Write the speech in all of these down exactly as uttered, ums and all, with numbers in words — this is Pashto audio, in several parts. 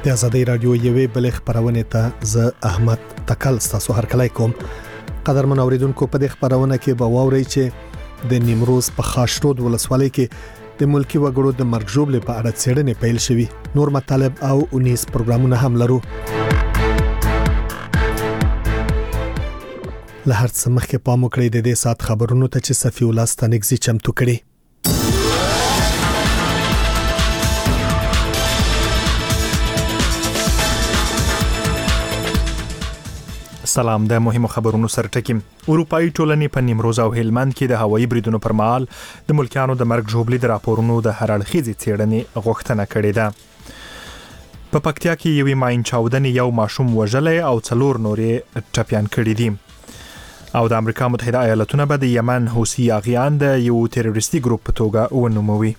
د ازادي رادیو یوې بلې خبرونه ته ز احمد تکل تاسو هرکلی کوم. قدرمن اوریدونکو په دې خبرونه کې به واورئ چې د نیمروز په خاشرود ولسوالۍ کې د ملکی وګړو د مرګ ژوبلې په اړه څېړنې پیل شوې. نور مطالب او انیس پروګرامونه هم لرو. له هر څه مخکې پام وکړئ د دې سات خبرونو ته چې صفی الله ستانګزي چمتو کړي. سلام. د مهمو خبرونو سره ټکیم. اروپאי ټولنې په نیمروز او هلمند کې د هوایي بریدونو پر مهال د ملکیانو د مرګ ژوبلې د راپورونو د هر اړخیزې څېړنې غوښتنه کړې ده. په پکتیا کې یوې ماین چاودنې یو ماشوم وژلی او څلور نورې ټپیان کړي دي. او د امریکا متحده ایالاتونه به د یمن حوثي یاغیان د یو تروریستي ګروپ په توګه ونوموي.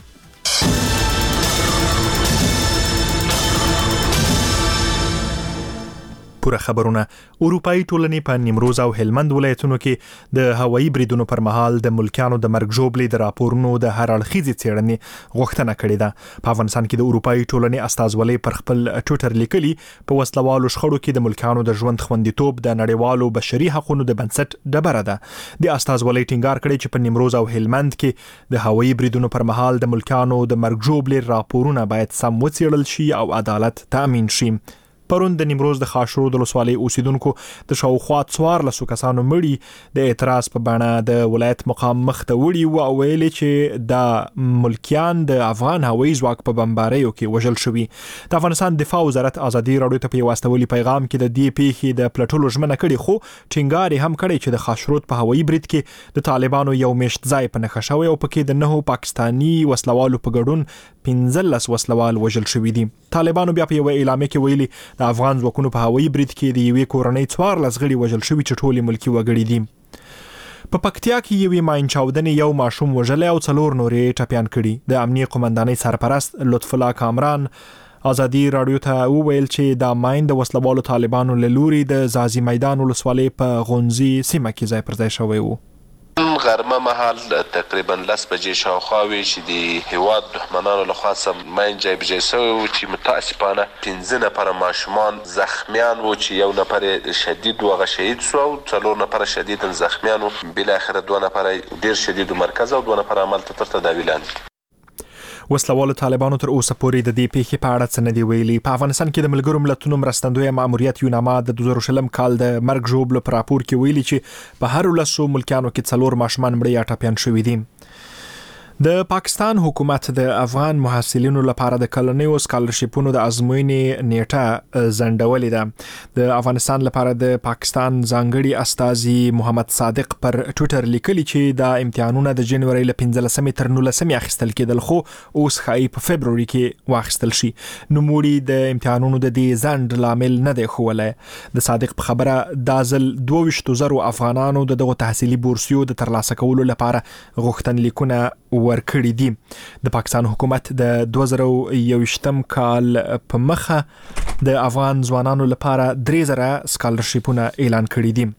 پوره خبرونه. اروپאי ټولنې په نیمروز او هلمند ولایتونو کې د هوایي بریدونو پر مهال د ملکیانو د مرګ ژوبلې د راپورونو د هر اړخیزې څېړنې غوښتنه کړې ده. په افغانستان کې د اروپאי ټولنې استازولۍ پر خپل ټویټر لیکلي په وسلوالو شخړو کې د ملکیانو د ژوند خوندیتوب د نړیوالو بشري حقوقو د بنسټ ډبره ده. د استازولۍ ټینګار کړی چې په نیمروز او هلمند کې د هوایي بریدونو پر مهال د ملکیانو د مرګ ژوبلې راپورونه باید سم وڅېړل شي او عدالت تامین شي. پرون د نیمروز د خاشرود ولسوالۍ اوسیدونکو د شاوخوا څوارلسو کسانو مړي د اعتراض په بڼه د ولایت مقام مخ ته وړي و او ویل چې د ملکیان د افغان هوایي ځواک په بمباریو کې وژل شوي. د افغانستان دفاع وزارت ازادي رادیو ته په یو استولي پیغام کې د دې پیښې د پلټلو ژمنه کړې، خو ټینګار هم کړی چې د خاشرود په هوایي برید کې د طالبانو یو میشت ځای په نښه شوی او پکې د نهو پاکستاني وسلوالو په ګډون پنځلس وسلوال وژل شوي دي. طالبانو بیا په یو اعلامیه کې ویلي د افغان ځواکونو په هوایي برید کې د یوې کورنۍ څوارلس غړي وژل شوي چې ټول ملکي وګړي دي. په پکتیا کې یوې ماین چاودنې یو ماشوم وژلی او څلور نورې ټپیان کړي. د امنیه قومندانۍ سرپرست لطف الله کامران ازادي رادیو ته وویل چې دا ماین د وسلوالو طالبانو له لوري د زازي میدان ولسوالۍ په غونزي سیمه کې ځای پر ځای شوی و. غرمه مهال تقریبا لس بجې شاوخوا وی چې د هیواد دښمنانو لخوا سم ماین جای بجای سوی و چې متاسفانه پنځه نفره ماشومان زخمیان و چې یو نفر شدید و هغه شهید سو او څلور نفره شدید زخمیان و. بالاخره دوه نفره ډیر شدید و مرکز او دوه نفره عملته تر تداوی لاندې. وسلوالو طالبانو تر اوسه پورې د دې پیښې په اړه څه نه دی ویلي. په افغانستان کې د ملګرو ملتونو مرستندویه ماموریت یوناما د دوه زره شلم کال د مرګ ژوبلو په راپور کې ویلي چې په هر لسو ملکیانو کې څلور ماشومان مړه یا ټپیان شوي دي. د پاکستان حکومت د افغان محصلینو لپاره د کلنیو سکالرشیپونو د ازموینې نیټه ځنډولې ده. د افغانستان لپاره د پاکستان ځانګړي استازي محمد صادق پر ټویټر لیکلي چې دا امتحانونه د جنوري له پنځلسمې تر نولسمې اخیستل کېدل، خو اوس ښایي په فبروري کې واخیستل شي. نوموړي د امتحانونو د دې ځنډ لامل نه دی ښوولی. د صادق په خبره دا ځل دوه ویشتو زرو افغانانو د دغو تحصیلي بورسیو د ترلاسه کولو لپاره غوښتنلیکونه ورکړي دي. د پاکستان حکومت د دوه زره یوویشتم کال په مخه د افغان ځوانانو لپاره درې زره سکالرشیپونه اعلان کړي دي.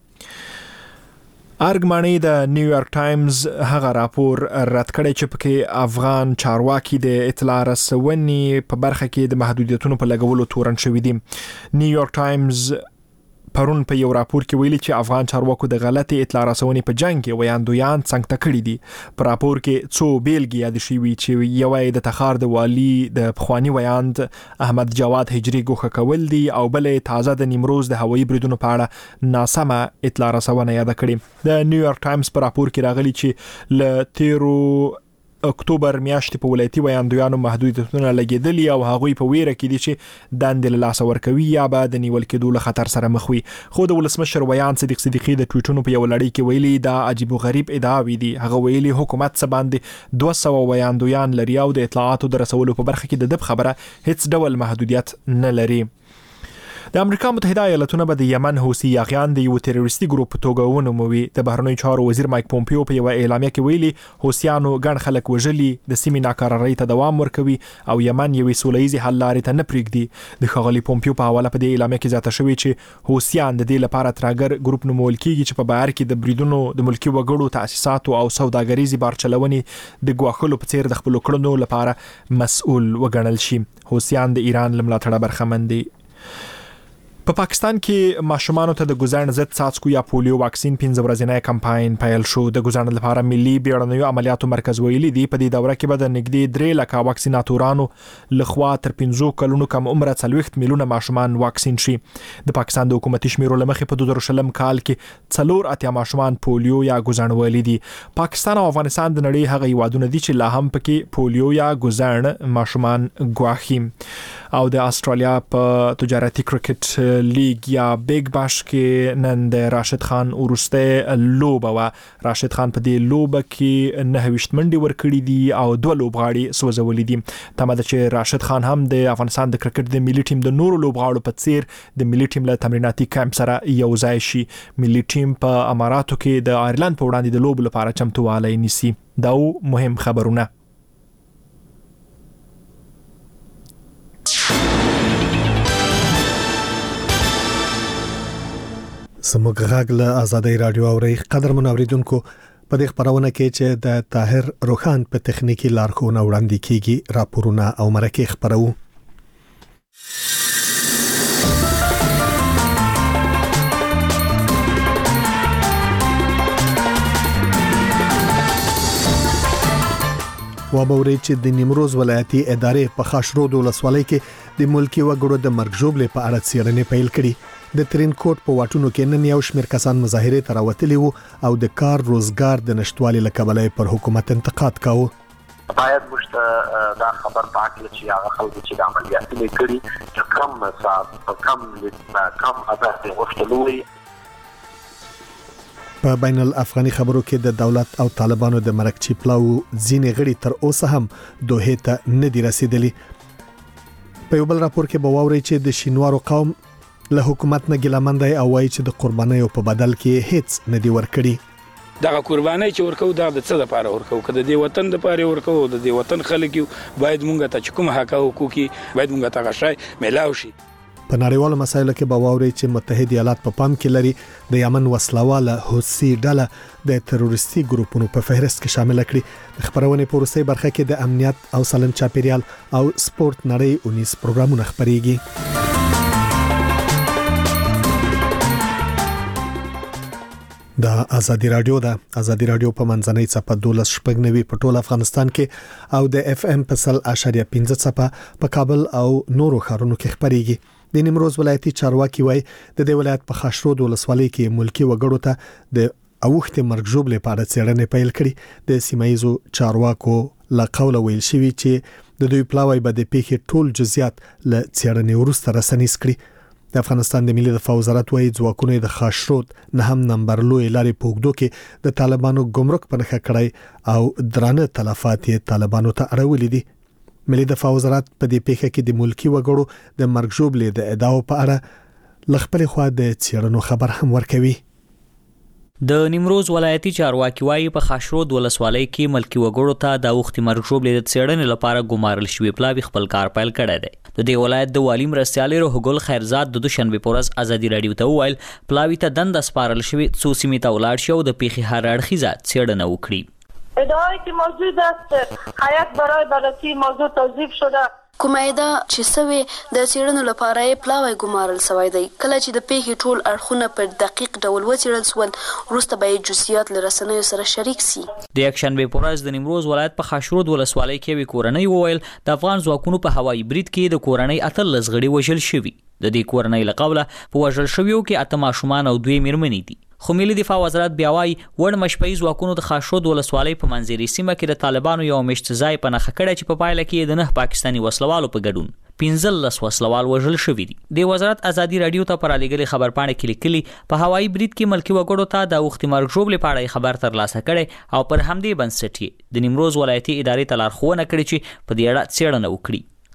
ارګمانی د نیویارک ټایمز هغه راپور رد کړی چې پکې افغان چارواکي د اطلاع رسونې په برخه کې د محدودیتونو په لګولو تورن شوي دي. نیویارک ټایمز پرون په یو راپور کې ویلي چې افغان چارواکو د غلطي اطلاع رسونې په جنگ کې ویاندویان څنګه کړي دي. په راپور کې څو بیلګې یاد شوي چې یو یې د تخار د والی د پخوانی ویاند احمد جواد هجری ګوښه کول دي او بل تازه د نیمروز د هوایي بریدونو په اړه ناسمه اطلاع رسونه یاد کړي. د نیویارک ټایمز په راپور کې راغلي چې ل تیرو اکتوبر میاشتې په ولایتي ویاندویانو محدودیتونه لګېدلي او هغوی په ویره کې دي چې دندې له لاسه ورکوي یا به د نیول کېدو له خطر سره مخ وي. خو د ولسمشر ویاند صدیق صدیقي د ټویټونو په یو لړۍ کې ویلي دا عجیب و غریب ادعاوې دي. هغه ویلي حکومت څه باندې دوه سوه ویاندویان لري او د اطلاعاتو د رسولو په برخه کې د ده خبره هیڅ ډول محدودیت نه لري. د امریکا متحده ایالاتونه به د یمن حوثي یاغیان د یو تروریستي ګروپ په توګه ونوموي. د بهرنیو چارو وزیر مایک پومپیو په یو اعلامیه کې ویلي حوثیانو ګڼ خلک وژلي، د سیمې ناکرارۍ ته دوام ورکوي او یمن یوې سولهییزې حل لارې ته نه پرېږدي. د ښاغلي پومپیو په حواله په دې اعلامیه کې زیاته شوې چې حوثیان د دې لپاره تراګر ګروپ نومول کیږي چې په بهر کې د بریدونو د ملکي وګړو تاسیساتو او سوداګریزي بارچلونې د ګواښلو په څیر د خپلو کړنو لپاره مسؤل وګڼل شي. حوثیان د ایران له ملاتړه برخمن دي. په پاکستان کې ماشومانو ته د ګزاڼ ضد څاڅکو یا پولیو واکسین پنځه ورځنی کمپاین پیل شو. د ګزاڼ لپاره ملي بیړنیو عملیاتو مرکز ویلي دی په دې دوره کې به د نږدې درې لکه واکسیناتورانو لخوا تر پنځو کلونو کم عمره څلوېښت میلیونه ماشومان واکسین شي. د پاکستان د حکومتي شمیرو له مخې په دوه زره شلم کال کې څلور اتیا ماشومان پولیو یا ګزاڼ ویلي دي. پاکستان او افغانستان د نړۍ هغه هیوادونه دي چې لا هم پکې پولیو یا ګزاڼ ماشومان ګواښي. او د استرالیا په تجارتي کرکټ لیگ یا بیگ باش کې نن د راشد خان ورسته لوبه و. راشد خان په دې لوبه کې نه ویشت منډي ورکړي دي او دوه لوبغاړي سوځولې دي. تمه ده چې راشد خان هم د افغانستان د کرکټ د ملي ټیم د نورو لوبغاړو په څیر د ملي ټیم له تمریناتي کمپ سره یو ځای شي. ملي ټیم په اماراتو کې د آیرلند په وړاندې د لوب لپاره چمتووالی نیسي. دا مهم خبرونه. زموږ غږ له آزادۍ رادیو اوري. قدرمن اوریدونکو، په دې خبرونه کې چې د طاهر روخان په تخنیکی لارښوونه وړاندې کیږي راپورونه او مرکه خبرو. وابوري چې د نیمروز ولایتي ادارې په خاشرود ولسوالۍ کې د ملکی وګړو د مرګ ژوبلې په اړه څېړنې پیل کړې. د ترین کوټ په واټونو کې نن یو شمېر کسان مظاهره ته راوتلي وو او د کار روزګار د نشټوالي له کبله پر حکومت انتقاد کاوه. باید مشته دا خبر پاکل چې هغه خلک چې د عملیات لیکلي چې کم صاحب کم کم عدد غوښتلوي. په بین الافغاني خبرو کې د دولت او طالبانو د مرکچی پلاو ځینې غړي تر اوسه هم دوه ته نه دي رسیدلي. په یو بل راپور کې به واوري چې د شینوارو قوم له حکومت نه ګیلمن دی او وایي چې د قربانۍ په بدل کې هیڅ نه دی ورکړي. دغه قربانۍ چې ورکو دا د څه لپاره ورکو؟ که د دې وطن لپاره ورکو، د دې وطن خلک یو باید مونږ ته کوم حق او حقوق باید مونږ ته غشای ملاو شي. په نړیوالو مسایلو کې به واوري چې متحده ایالات په پام کې لري د یمن وسلواله حوثي ډله د تروریستي ګروپونو په فهرست کې شامل کړي. د خبرونې په وروستۍ برخه کې د امنیت او سالم چاپیریال او سپورت نړۍ اونیس پروګرامونه خبريږي. دا ازادي رادیو ده. ازادي رادیو په منځنۍ صفه دولس شپږ نوي په ټول افغانستان کې او د اف ام په سل اشاریه پنځه صفه په کابل او نورو ښارونو کې خبريږي. د نیمروز ولایتي چارواکي وای د دې ولایت په خاشرود ولسوالۍ کې ملکی وګړو ته د اوښته مرګ ژوبلې په اړه څېړنې پیل کړې. د سیمایزو چارواکو لا قول ویل شوی چې د دوی پلاوی به د پیښې ټول جزئیات ل څېړنې ورسته رسنیز کړي. د افغانستان د ملي دفاع وزارت وايي ځواکونه د خاشرود نه هم نمبر لوی لارې پوګدو کې د طالبانو ګمرک په نخښه کړی او درانه تلفات یې طالبانو ته اړولې دي. ملي دفاع وزارت په دې پیښه کې د ملکی وګړو د مرګ ژوبلې د ادعاو په اړه لخپل خوا د څېړنو خبر هم ورکوي. د نیمروز ولایتي چارواکي وايي په خاشرود ولسوالۍ کې ملکی وګړو ته د اوښتي مرګ ژوبلې د څېړنې لپاره ګمارل شوی پلاوی خپل کار پیل کړی دی. د دې ولایت د والی مرستیال روح ګل خیرزاد د دوشنبه پورز ازادي رادیو ته ویل پلاوی ته دند سپارل شوی څو سیمې ته ولاړ شو د پیښې هر اړخیزه څېړنه وکړي. ادعایی که موجود است هیئت برای بررسی موضوع توظیف شده کومه ادعا چې سوي د څېړنو لپاره یې پلاوی ګمارل سوی دی. کله چې د پیښې ټول اړخونه په دقیق ډول وڅېړل سول وروسته به یې جزئیات له رسنیو سره شریک سي. د یکشنبه په ورځ د نیمروز ولایت په خاشرود ولسوالۍ کې یوې کورنۍ وویل د افغان ځواکونو په هوایي برید کې د کورنۍ اتلس غړي وژل شوي. د دې کورنۍ له قوله په وژل شویو کې اته ماشومان او دوی میرمنې دي. خو ملي دفاع وزارت بیا وايي وړ مشپهي ځواکونو د خاشرود ولسوالۍ په منځري سیمه کې د طالبانو یو مشت ځای په نښه کړی چې په پایله کې د نه پاکستاني وسلوالو په ګډون پنځلس وسلوال وژل شوي دي. د وزارت ازادي رادیو ته پر لګلې خبرپاڼه کې لیکلي په هوایي برید کې ملکی وګړو ته د اوښتي مرګ ژوبلې په اړه خبر ترلاسه کړي او پر همدې بنسټ د نیمروز ولایتي ادارې ته لارښوونه کړې چې په دې اړه څېړنه وکړي.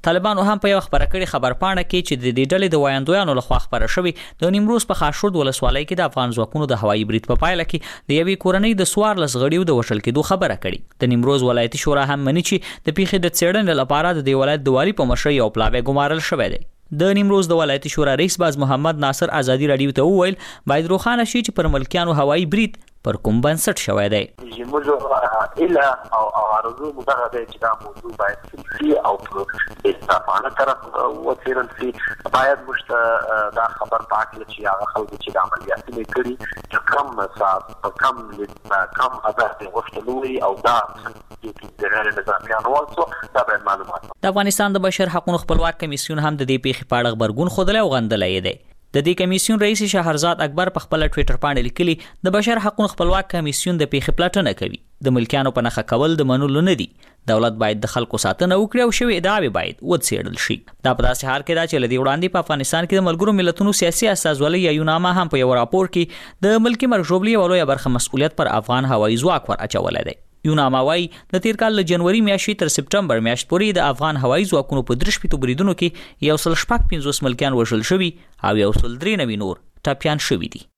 طالبانو هم په یو خبره کړي خبرپاڼه کې چې د دې ډلې د وایندویانو لخوا خبره شوې د نیمروز په خاشرود ولسوالۍ کې د افغان ځواکونو د هوایي برید په پایله کې د یوې کورنۍ د سوار لس غړیو د وشل کېدو خبره کړي. د نیمروز ولایتي شورا هم مني چې د پیښې د څېړنې لپاره د دې ولایت د والي په مشرۍ یو پلاوی ګمارل شوی دی. د نیمروز د ولایتي شورا رئیس باز محمد ناصر ازادي رادیو ته وویل باید روښانه شي چې پر ملکیانو هوایي برید پر کوم بنسټ شوی دی. زموږ اله او ارزو مدغه دی چې دا موضوع باید سي او په استفانه طرف وڅېړل شي. باید موږ دا خبر پاکل چې هغه خلک چې د عملیات نه کړي چې کم صاحب کم کم ادا غوښتلوي او دا د غیر نظامیانو وڅو دا باید معلومات. د افغانستان د بشر حقوقو خپلواک کمیسیون هم د دې پیښې په اړه خبرګون خوده او غندلې دی. د دې کمیسیون رئیس شهرزاد اکبر په خپل ټوئیټر باندې لیکلي د بشر حقوقو خپلواک کمیسیون د پیښې پلټنه کوي. د ملکیانو په نخښه کول د منلو نه دي. دولت باید د خلکو ساتنه وکړي او شوی ادعاوې باید وڅېړل شي. دا په داسې حال کې دا چې لدی وړاندې په افغانستان کې د ملګرو ملتونو سیاسي استازولۍ یا یوناما هم په یو راپور کې د ملکی مرجوبلي ولوي برخه مسؤلیت پر افغان هوایي ځواک ور اچولای دی. یوناما وايي د تیر کال له جنوري میاشتې تر سپټمبر میاشت پورې د افغان هوایي ځواکونو په درش پیتو بریدونو کې یو سل شپږ پنځوس ملکیان وژل شوي او یو سل درې نوي نور ټپیان شوي دي.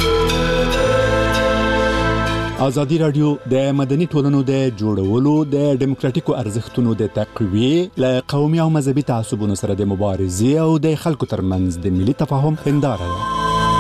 ازادي رادیو د مدني ټولنو د جوړولو د ډیموکراتیکو ارزښتونو د تقویه له قومي او مذهبي تعصبونو سره د مبارزې او د خلکو ترمنځ د ملي تفاهم هنداره ده.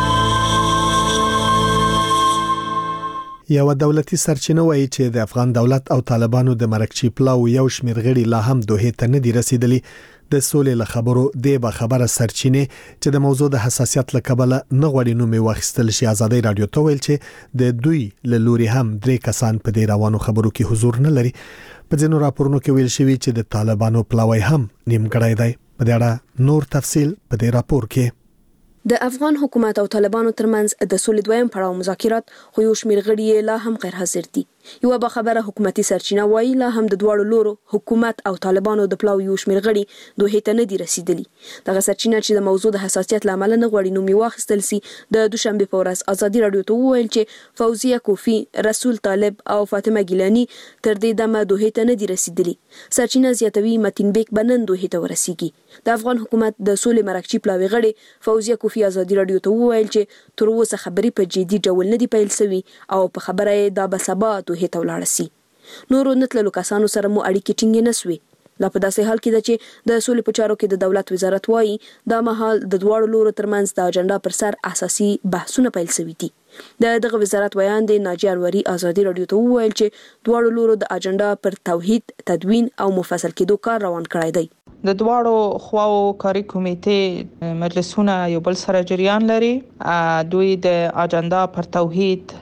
یو دولتي سرچینه وایي چې د افغان دولت او طالبانو د مرکچی پلاو یو شمیر غړي لا هم دوه ته نه دي رسیدلي. د سولې له خبرو د به خبره سرچینه چې د موضوع د حساسیت له کبله نه غوړي نو می واخستل شي. ازادي رادیو ته ویل چې د دوی له لوري هم درې کسان په دې روانو خبرو کې حضور نه لري. په ځینو راپورونو کې ویل شوی چې د طالبانو پلاوی هم نیمګړی دی. په دې اړه نور تفصیل په دې راپور کې. د افغان حکومت او طالبانو ترمنځ د سولې دویم پړاو مذاکرات خو یو شمیر غړي لا هم غیر حاضر دي. یو به خبره حکومتي سرچینه وایي لا هم د دواړو لورو حکومت او طالبانو د پلاو یو شمیر غړي دوه ته نه دي رسیدلي. دغه سرچینه چې د موضوع د حساسیت لامل نه غوړي نو می واخستل سي. د دوشنبه په ورځ ازادي رادیو ته وویل چې فوزیه کوفی، رسول طالب او فاطمه ګیلانی تر دې دمه دوه ته نه دي رسیدلي. سرچینه زیاتوي متین بیگ بنن دوه ته ورسیږي. د افغان حکومت د سولې مرکچی پلاوی غړي فوزیه کوفی ازادي رادیو ته وویل چې تر اوسه خبرې په جدي ډول نه دی پیل شوی او په خبره دا به سبا دوه ته ولاړ سي. نورو نتللو کسانو سره مو اړیکې ټینګې نه سوې. لا په داسې حال کې ده چې د سولې په چارو کې د دولت وزارت وایي دا مهال د دواړو لورو ترمنځ د اجنډا پر سر اساسي بحثونه پیل شوي دي. د دغه وزارت ویان دی ناجی انوري ازادي رادیو ته وویل چې دواړو لورو د اجنډا پر توحید، تدوین او مفصل کېدو کار روان کړی دی. د دواړو خواو کاری کمیټې مجلسونه یو بل سره جریان لري. دوی د اجنډا پر توحید،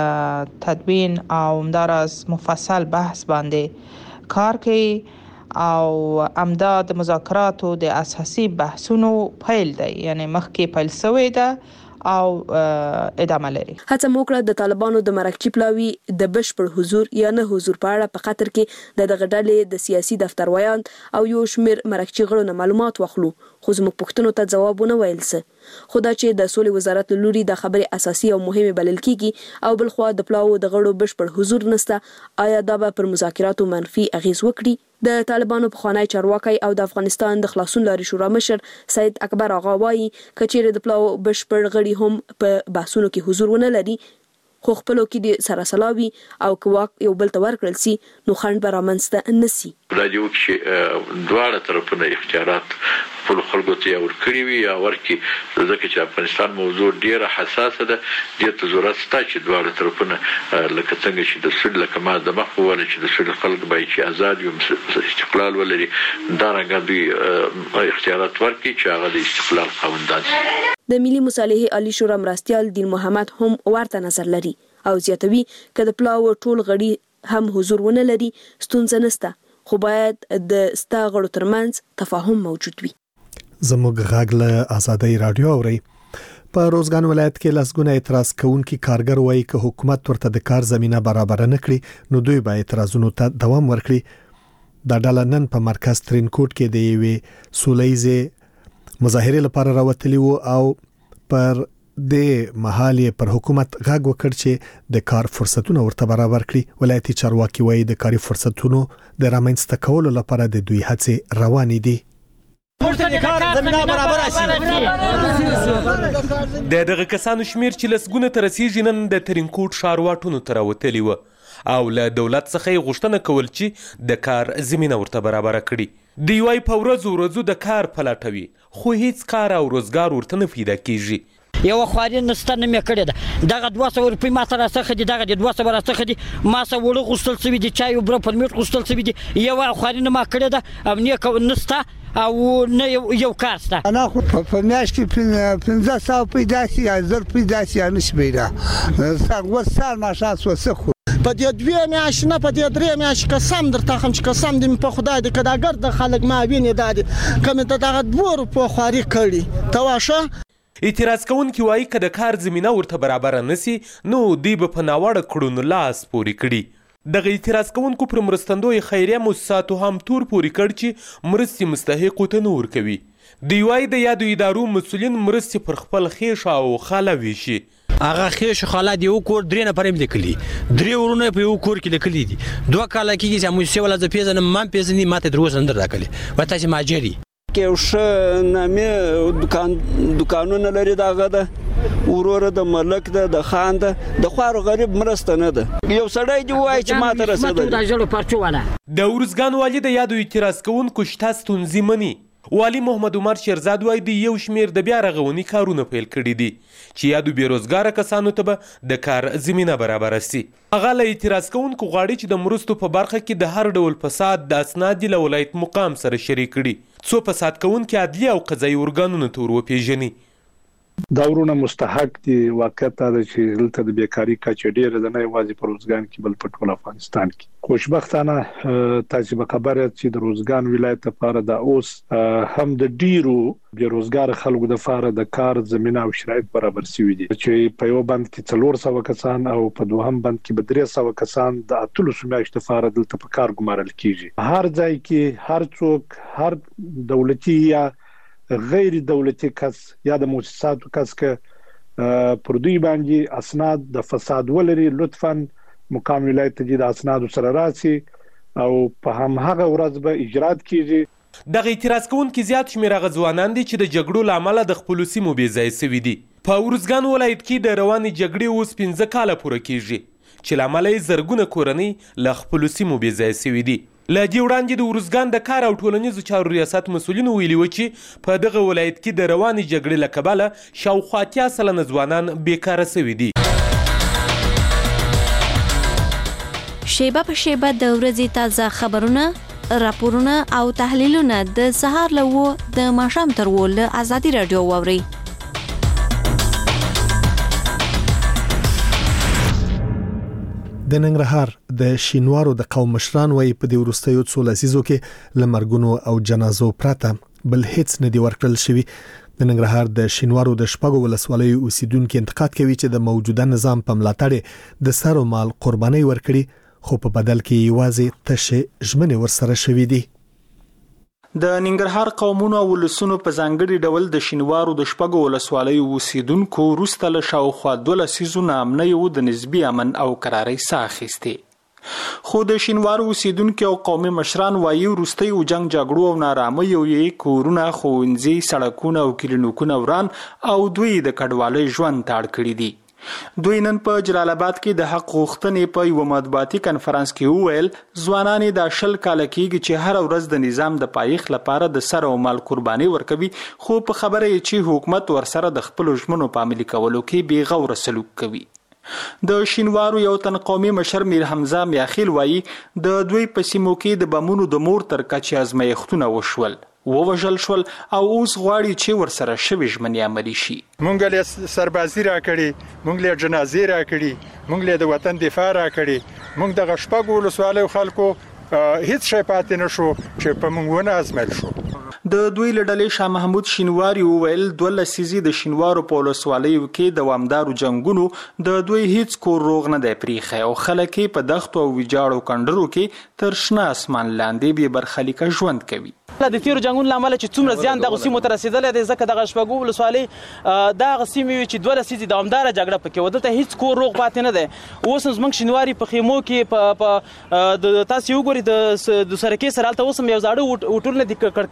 تدوین او همداراز مفصل بحث باندې کار کوي او امدا د مذاکراتو د اساسي بحثونو پیل دی، یعنی مخکې پیل شوی ده او ادامه لري. هڅه موکړه د طالبانو د مرکچی پلاوی د بشپړ حضور یا نه حضور په اړه په قطر کې د دغه ډلې د سیاسي دفتر ویان او یو شمیر مرکچی غړو نه معلومات واخلو، خو زموږ پوښتنو ته ځواب ونه ویل څه. خو دا چې د سولې وزارت له لوري د خبرې اساسي او مهمه بلل کیږي او بلخوا د پلاو د غړو بشپړ حضور نشته، آیا دا به پر مذاکراتو منفي اغیز وکړي؟ د طالبانو پخوانی چارواکي او د افغانستان د خلاصون لارې شورا مشر سید اکبر آغا وایي کچېره د پلاو بشپړ غړي هم په بحثونو کې حضور ونه لري خو خپلو کې د سره سلاوي او کواک یو بل ته ورکړل سي نو خنډ به رامنځته نه سي. راځي چې دواړه طرفونه اختیارات خپل خلکو ته ورکړي وي یا ورکي، ځکه چې افغانستان موضوع ډیره حساسه ده. د ته ضرورت شته چې دواړه طرفونه لکه څنګه چې د سولې لکه ما د مخ وویل چې د سولې خلک باید چې آزاد او استقلال ولري، دا رنګه دوی اختیارات ورکړي چې هغه د استقلال خاوندان شي. د ملي مصالحې عالی شورا مرستیال دین محمد هم ورته نظر لري او زیاتوي که د پلاو ټول غړي هم حضور ونه لري ستونزه نشته، خو باید د ستا غړو ترمنځ تفاهم موجود وي. زموږ غږ له ازادي رادیو اوري. په روزګان ولایت کې لسګونه اعتراض کوونکي کارګر وایي چې حکومت ورته د کار زمينه برابر نه کړي نو دوی به اعتراضونو ته دوام ورکړي. د ډاله نن په مرکز ترینکوټ کې د یوې سولېزه مظاهره لپاره راوتلی وو او پر د محلي پر حکومت غږ وکړ چې د کار فرصتونه ورته برابر کړي. ولایتي چارواکي وایي د کاري فرصتونو د رامنځته کولو لپاره د دوی هڅې روانې دي. د دغه کسانو شمیر چې لسګونه ته رسیږي نن د ترینکوټ ښارواټونو ته راوتلي وه او له دولت څخه یې غوښتنه کول چې د کار زمینه ورته برابره کړي. دوی وایي په ورځو ورځو د کار پلټوي خو هیڅ کار او روزګار ورته نه پیدا کیږي. یو خواري نسته نه مې کړې ده دغه دوه سوه روپۍ ما ته راڅخه دي دغه د دوه سوه راڅخه دي ما څه وړه غوښتل شوي دي چای اوبره پرمیټ غوښتل شوي دي یوه خواري نه ما کړې ده او نیکه نسته او نه یو کار شته. انا خو په میاشت کې پنځه سوه پیدا شي یا زر پیدا شي یا نشي پیدا اوس سهار ماښام څه خورو په دې دوې میاشتې نه په دې درې میاشتې قسم درته خم چې قسم دې مې په خدای دې که دا ګرده خلک ما وینې دا دي که مې د دغه دوو روپو خواري کړي ته واشه. اعتراض کوونکي وایي که د کار زمینه ورته برابره نسی نو دوی به په ناوړه کړنو لاس پورې کړي. دغه اعتراض کوونکو پر مرستندوی خیریه مؤسساتو هم تور پورې کړ چې مرستې مستحقو ته نه ورکوي. دوی وایي د یادو ادارو مسؤلین مرستې پر خپل خیش او خاله ویشي. هغه خیش خاله دی یو کور درې نفر یې لیکلي درې ورونه په یو کور کې لیکلي دي دوه کاله کېږي چې موږ ولا زه پیژنم ما پیژني ما ته دروغ نه راکړي وای تاسو ماجری کې ښه نامې دکان دکانونه لري دغه ده وروره د ملک ده د خان ده د خوارو غریب مرسته نه ده یو سړی دی وایي چې ما ته رسېدلی. د ارزګان والي د یادو اعتراض کوونکو شته ستونزې مني. والي محمد عمر شیرزاد وایي د یو شمیر د بیا رغونې کارونه پیل کړي دي چې یادو بیروزګاره کسانو ته به د کار زمینه برابره سي. هغه له اعتراض کوونکو غواړي چې د مرستو په برخه کې د هر ډول فساد د اسناد له ولایت مقام سره شریک کړي څو فساد کوونکي عدلیه او قضایي ارګانونو ته ور وپېژني. دا ورونه مستحق دي. واقعیت دا ده چې دلته د بیکاري کچه ډېره ده نه یوازې په روزګان کې بل په ټول افغانستان کې. خوشبختانه تاسو به خبره چې د روزګان ولایت لپاره د اوس هم د ډیرو بیروزګار خلکو د لپاره د کار زمينه او شرایط برابر شوي دي چې په یو بند کې څلور سوه کسان او په دوهم بند کې به درې سوه کسان د اتلس میاشتو لپاره دلته په کار ګمارل کیږي. هر ځای کې هر څوک هر دولتي یا غیر دولتي کس یا د مؤسساتو کس که پر دوی باندې اسناد د فساد ولري لطفاً مقام ولایت ته د اسناد سره راسي او په هم هغه ورځ به اجرات کیږي. دغه اعتراض کوونکي زیات شمېر هغه ځوانان دي چې د جګړو له امله د خپلو سیمو بې ځایه سوي دي. په ارزګان ولایت کې د روانې جګړې اوس پنځه کاله پوره کیږي چې له امله یې زرګونه کورنۍ له خپلو سیمو بې ځایه سوي دي. له دې وړاندې د ارزګان د کار او ټولنیزو چارو ریاست مسؤلینو ویلي و چې په دغه ولایت کې د روانې جګړې له کبله شاوخوا اتیا سلنه ځوانان بیکاره سوي دي. شیبه په شیبه د ورځې تازه خبرونه، راپورونه او تحلیلونه د سهار له و د ماښام تر و له ازادي راډیو واورئ. د ننګرهار د شینوارو د قوم مشران وایي په دې وروستیو څو لسیزو کې لمرګونو او جنازو پرته بل هیڅ نه دی ورکړل شوی. د ننګرهار د شینوارو د شپږو ولسوالیو اوسیدونکو انتقاد کوي چې د موجوده نظام په ملاتړ د سر او مال قرباني ورکړي خو په بدل کې یوازې تشه ژمنې ورسره شوې دي. د ننګرهار قومونو او ولسونو په ځانګړي ډول د شینوارو د شپږو ولسوالیو اوسیدونکو وروسته له شاوخوا دوه لسیزو نه امنیو د نسبي امن او قرارۍ ساه اخیستې. خو د شینوارو اوسیدونکو او قومي مشران وایي وروستیو جنگ جګړو او نارامیو یې کورونه، ښوونځي، سړکونه او کلینیکونه وران او دوی د کډوالۍ ژوند ته اړ کړي دي. دوی نن په جلال آباد کې د حق غوښتنې په یو مطبوعاتي کنفرانس کې وویل ځوانان د شل کاله کېږي چې هر ورځ د نظام د پایښت لپاره د سر او مال قرباني ورکوي خو په خبره یې چې حکومت ورسره د خپل ژمنو په عملي کولو کې بې غوره سلوک کوي. د شینوارو یو تن قومي مشر میر حمزه میاخیل وایي د دوی په سیمو کې د بمونو د مور تر کچې ازمایښتونه وشول، ووژل شول او اوس غواړي چې ورسره شوي ژمنې عملي شي. مونږ له سربازي راکړي، مونږ له جنازې راکړي، مونږ له د وطن دفاع راکړي، مونږ د شپږو ولسوالیو خلکو هیڅ شی پاتې نشو چې په مونږ ونه ازمایل شو. د دوی لړلې شاه محمود شینواری وویل دوه لسیزې د شینوارو په ولسوالیو کې دوامدارو جنگونو د دوی هیڅ کور روغ نه دی پریښی او خلک په دښتو او ویجاړو کندرو کې تر شنه اسمان لاندې بې برخلیکه ژوند کوي. د تیرو جنگونو له امله چې څومره زیان دغه سیمو ته رسېدلی دی ځکه دغه شپږو ولسوالۍ دغه سیمې وي چې دوه لسیزې دوامداره جګړه پکې وه، دلته هیڅ کور روغ پاتې نه دی. اوس زموږ شینواري په خیمو کې تاسې وګورئ د سرکې سره هلته اوس هم یو زاړه هوټلونه دي، کړکۍ او دروازې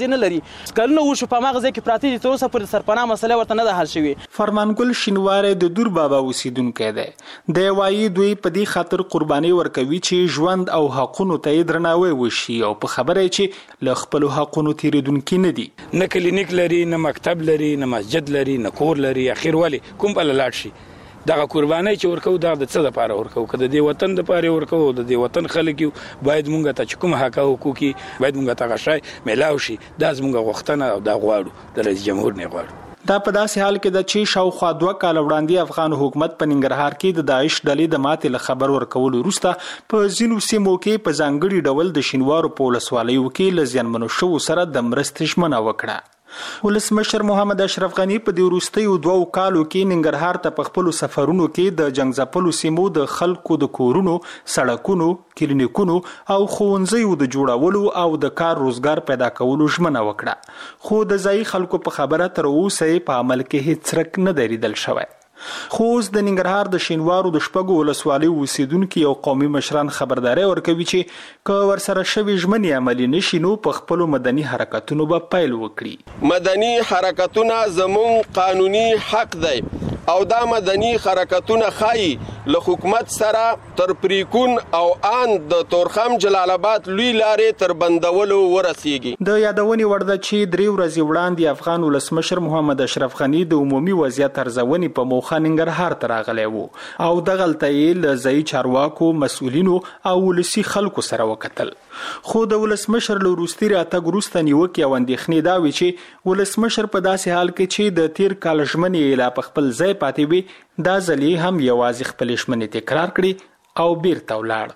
دروازې نه لري کلونه وشو په هغه ځای کې پراته دي تر اوسه پورې سرپناه مسله ورته نه ده حل شوې. فرمانګل شینواری د دور بابا اوسیدونکی دی. د وایي دوی په دې خاطر قرباني ورکوي چې ژوند او حقونو ته درناوی وشي او په خبره چې له خپل حقونو تیریدونکي نه دي. نه کلینیک لري، نه مکتب لري، نه مسجد لري، نه کور لري، اخر ولی کوم بل لاړ شي. دغه قرباني چې ورکو دا د څه لپاره ورکو که د دې وطن لپاره ورکو د دې وطن خلک یو باید مونږ ته چې کوم حق او حقوق باید مونږ ته غشای ملاو شي. دا زموږ غوښتنه او دا غواړو د رئیس جمهور نه غواړو. دا په داسې حال کې د چې شاوخوا دوه کال وړاندې افغان حکومت په ننګرهار کې د داعش ډلې د ماتې له خبر ورکولو وروسته په ځینو سیمو کې په ځانګړي ډول د شینوارو په ولسوالیو کې له زیانمنو شوو سره د مرستې ژمنه وکړه. ولسمشر محمد اشرف غنی په دې وروستیو دوو کالو کې ننګرهار ته په خپلو سفرونو کې د جنګ ځپلو سیمو د خلکو د کورونو، سړکونو، کلینیکونو او ښوونځیو د جوړولو او د کار روزګار پیدا کولو ژمنه وکړه. خو د ځایي خلکو په خبره تر اوسه په عمل کې هیڅ څرک نه دی لیدل شوی. خو اوس د ننګرهار د شینوارو د شپږو ولسوالیو اوسیدونکي او قومي مشران خبرداری ورکوي چې که ورسره شوي ژمنې عملي نشي نو په خپلو مدني حرکتونو به پیل وکړي. مدني حرکتونه زموږ قانوني حق دی او دا مدني حرکتونه ښایي له حکومت سره تر پریکون او آن د تورخم جلال آباد لوی لارې تر بندولو ورسیږي. د یادونې وړ ده چې درې ورځې وړاندې افغان ولسمشر محمد اشرف غنی د عمومي وضعیت ارزونې په موخه ننګرهار ته راغلی و او دغلته یې له ځایي چارواکو، مسؤلینو او ولسي خلکو سره وکتل. خو د ولسمشر له وروستي راتګ وروسته نیوکې او اندېښنې دا وي چې ولسمشر په داسې حال کې چې د تیر کال ژمنې لا په خپل ځای پاتې وي دا ځل یې هم یوازې خپلې ژمنې تکرار کړي او بیرته ولاړ.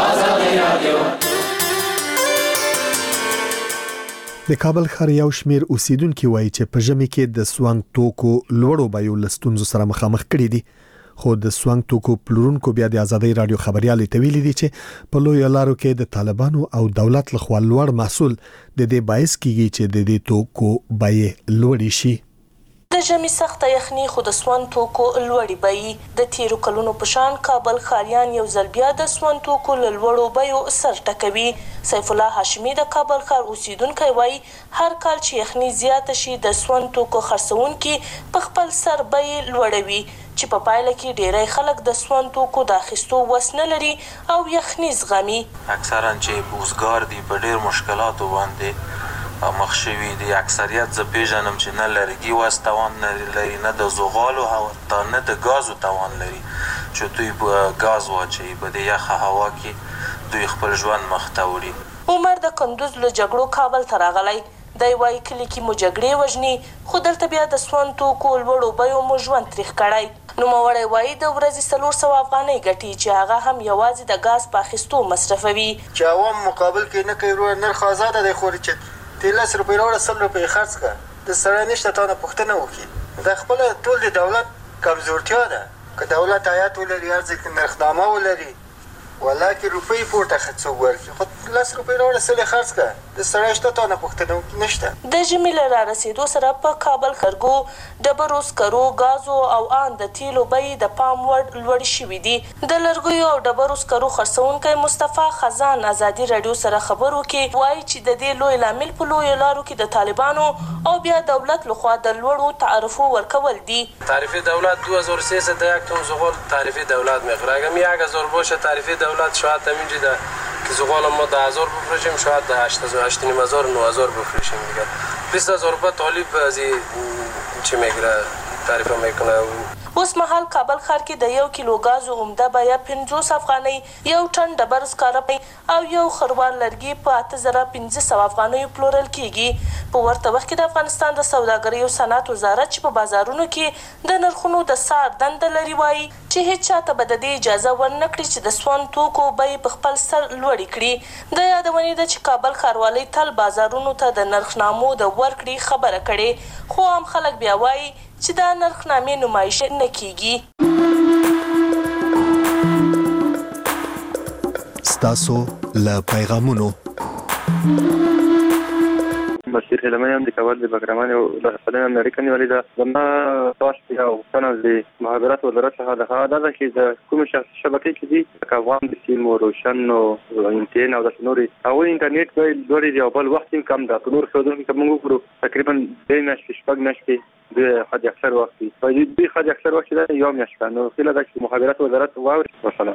د کابل ښار یو شمیر اوسیدونکو وایي چې په ژمي کې د سوانګ توکو لوړو بیو له ستونزو سره مخامخ کړي دي. خو د سوانګ توکو پلورونکو بیا د ازادۍ رادیو خبريالې ته ویلي دي چې په لوی لارو کې د طالبانو او دولت لخوا لوړ محصول د دې باعث کیږي چې د دې توکو بیې لوړې شي. د ژمي سخته یخني خو د سوان توکو لوړې بیې د تیرو کلونو په شان کابل ښاریان یو ځل بیا د سوان توکو له لوړو بیو سر ټکوي. سیف الله هاشمي د کابل ښار اوسیدونکی وایي هر کال چې یخني زیاته شي د سوان توکو خرڅونکي په خپل سر بیې لوړوي چې په پایله کې ډیری خلک د سوان توکو د اخیستو وس نه لري او یخني زغمي. اکثرا چې بوزګار دي په ډیر مشکلاتو باندې مخ شوي دي. اکثریت زه پیژنم چې نه لرګي وس توان نه لري، نه د زغالو او نه د ګازو توان لري چې دوی په ګاز واچوي په دې یخه هوا کې دوی خپل ژوند مخ ته وړي. عمر د کندوز له جګړو کابل ته راغلی. دی وایي کلي کې مو جګړې وژني خو دلته بیا د سوان توکو لوړو بیو مو ژوند تریخ کړی. نوموړی وایي د ورځې څلور سوه افغانۍ ګټي چې هغه هم یوازې د ګاز په اخیستو مصرفوي. چې عوام مقابل کې نه کوي ورور نرخ آزاده دی خو چې ته لس روپۍ راوړه سل روپۍ خرڅ کړه د سړی نشته تا نه پوښتنه وکړي. دا خپله ټول د دولت کمزورتیا ده. که دولت عایت ولري هر ځای کې نرخنامه ولري ولا کې روپۍ پورته څوک ورکړي خو لس روپۍ راوړه سل یې خرڅ کړه د سړی شته تا نه پوښتنه وکړي نشته. د ژمي له رارسېدو سره په کابل خرګو، ډبرو سکرو، ګازو او ان د تیلو بیې د پام وړ لوړې شوي دي. د لرګیو او ډبرو سکرو خرڅونکی مصطفی خزان ازادي رادیو سره خبرو کې وایي چې د دې لوی لامل په لویو لارو کې د طالبانو او بیا دولت لخوا د لوړو تعرفو ورکول دي. تعرفه دولت دو هزار و سیصد یک تن زغال تعرفه دولت میخوره. اگه یک هزار باشه تعرفه دولت شاید همینجی ده که زغال ما ده هزار بفروشیم شاید ده هشت نیم هزار نه هزار بفروشیم دیگه. بیست هزار روپیه طالب از چی میگیره تعرفه میکنه. اوس مهال کابل ښار کې د یو کیلو ګازو عمده بیه پنځوس افغانۍ، یو ټن ډبر سکاره او یو خروار لرګي په اته زره پنځه سوه افغانیو پلورل کیږي. په ورته وخت کې د افغانستان د سوداګرۍ او صنعت وزارت چې په بازارونو کې د نرخونو د څار دنده لري وایي چې هیڅ چاته به د دې اجازه ورنه کړي چې د سوان توکو بیې په خپل سر لوړې کړي. د یادونې ده چې کابل ښاروالۍ تل بازارونو ته د نرخنامو د ورکړې خبره کړې خو عام خلک بیا وایي چې دا نرخنامې نمایش نه کیږي. ستاسو له پیغامونو بشیر هلمنی هم د کابل د بګراماني او د خدای امریکایي ولې دا زما تاسو یو څنګه د مخابرات وزارت څخه د هغه د چې د کوم شبکې کې دي کوم د سیم او روشن او انټین او د نوري او انټرنیټ په لوري دی او بل وخت کم دا نور څه د کوم ګورو تقریبا د میاشتې شپږ میاشتې د حد اکثر وخت په دې حد اکثر وخت دا یو میاشت نو خلک د مخابرات وزارت واوري مثلا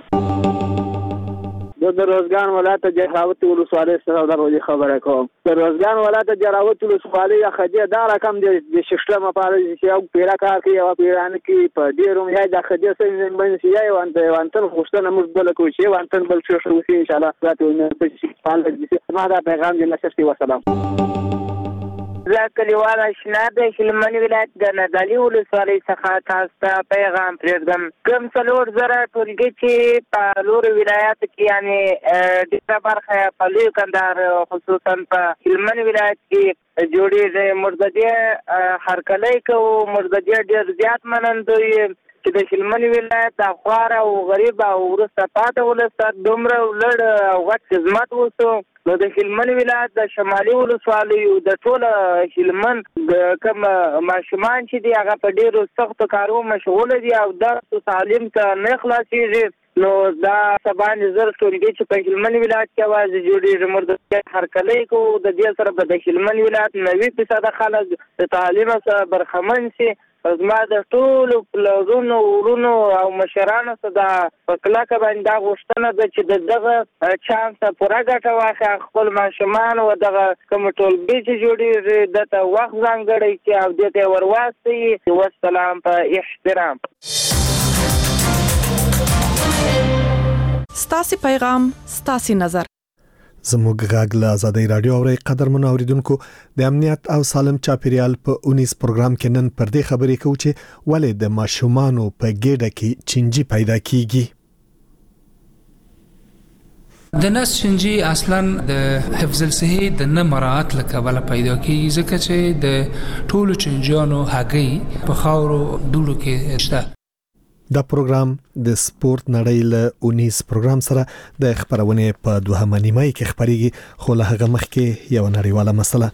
د روزګان ولایت جراوت ولسوالۍ سره د خبره کوم د روزګان ولایت جراوت ولسوالۍ خدای دا رقم د سیستم لپاره چې یو پیرا کار کوي او پیران کې په ډیرو یا د خدای سره باندې یې وانته وانته خوشته موږ بل کوو چې وانته بل څه شو ان شاء الله راتلو په فعال دي ما دا پیغام دې نشي وسلام زکلیوال اشنا د هلمند ولایت د نادعلي ولسوالۍ څخه تاسو ته پیغام پرېږدم کوم څلور زره ټولګي چې په لور ولایت کې یعنی ډېره برخه په لوی کندهار خصوصا په هلمند ولایت کې جوړېږي مرتدی هرکلی کوو مرتدی ډېر زیات منندوی چې د هلمند ولایت د افغار او غریب او وروسته پاتې ولس دومره لړ او غټ خدمت وسو نو د هلمند ولایت د شمالي ولسوالیو د ټول هلمند د کوم ماشومان چې دی هغه په ډیرو سختو کارو مشغول دي او درس تعلیم ته نه خلاصيږي نو دا سبان زر ټولګي چې په هلمند ولایت کې आवाज جوړیږي مرده هرکلی کو د دې سره په د هلمند ولایت نوي فیصد خلک د تعلیم سره برخمن شي زما د ټول پلازونو ورونو او مشرانو څخه په کلاکه باندې دا غوښتنه ده چې دغه چانس پوره ګټه واخلي خپل ماشومان او دغه کوم ټولګي چې جوړیږي دته وخت ځانګړی چې او دته ورواستي والسلام په احترام ستاسي پیغام ستاسي نظر زموږ غږ له آزادۍ رادیو اوري قدرمن اوریدونکو د امنیت او سالم چاپیریال په اونیس پروګرام کې نن پر دې خبرې کوو چې ولې د ماشومانو په ګډه کې چنجي پیدا کیږي. د نس چنجي اصلا د حفظ الصحه د نه مراعات لکه پیدا کیږي ځکه چې د ټولو چنجیانو هګۍ په خاورو دولو کې شته. دا پروګرام د سپورت نړۍ له اونیس پروګرام سره د خبرونه په دوهمه نیمه کې خبريږي خو له هغه مخکې یو نړیواله مسله.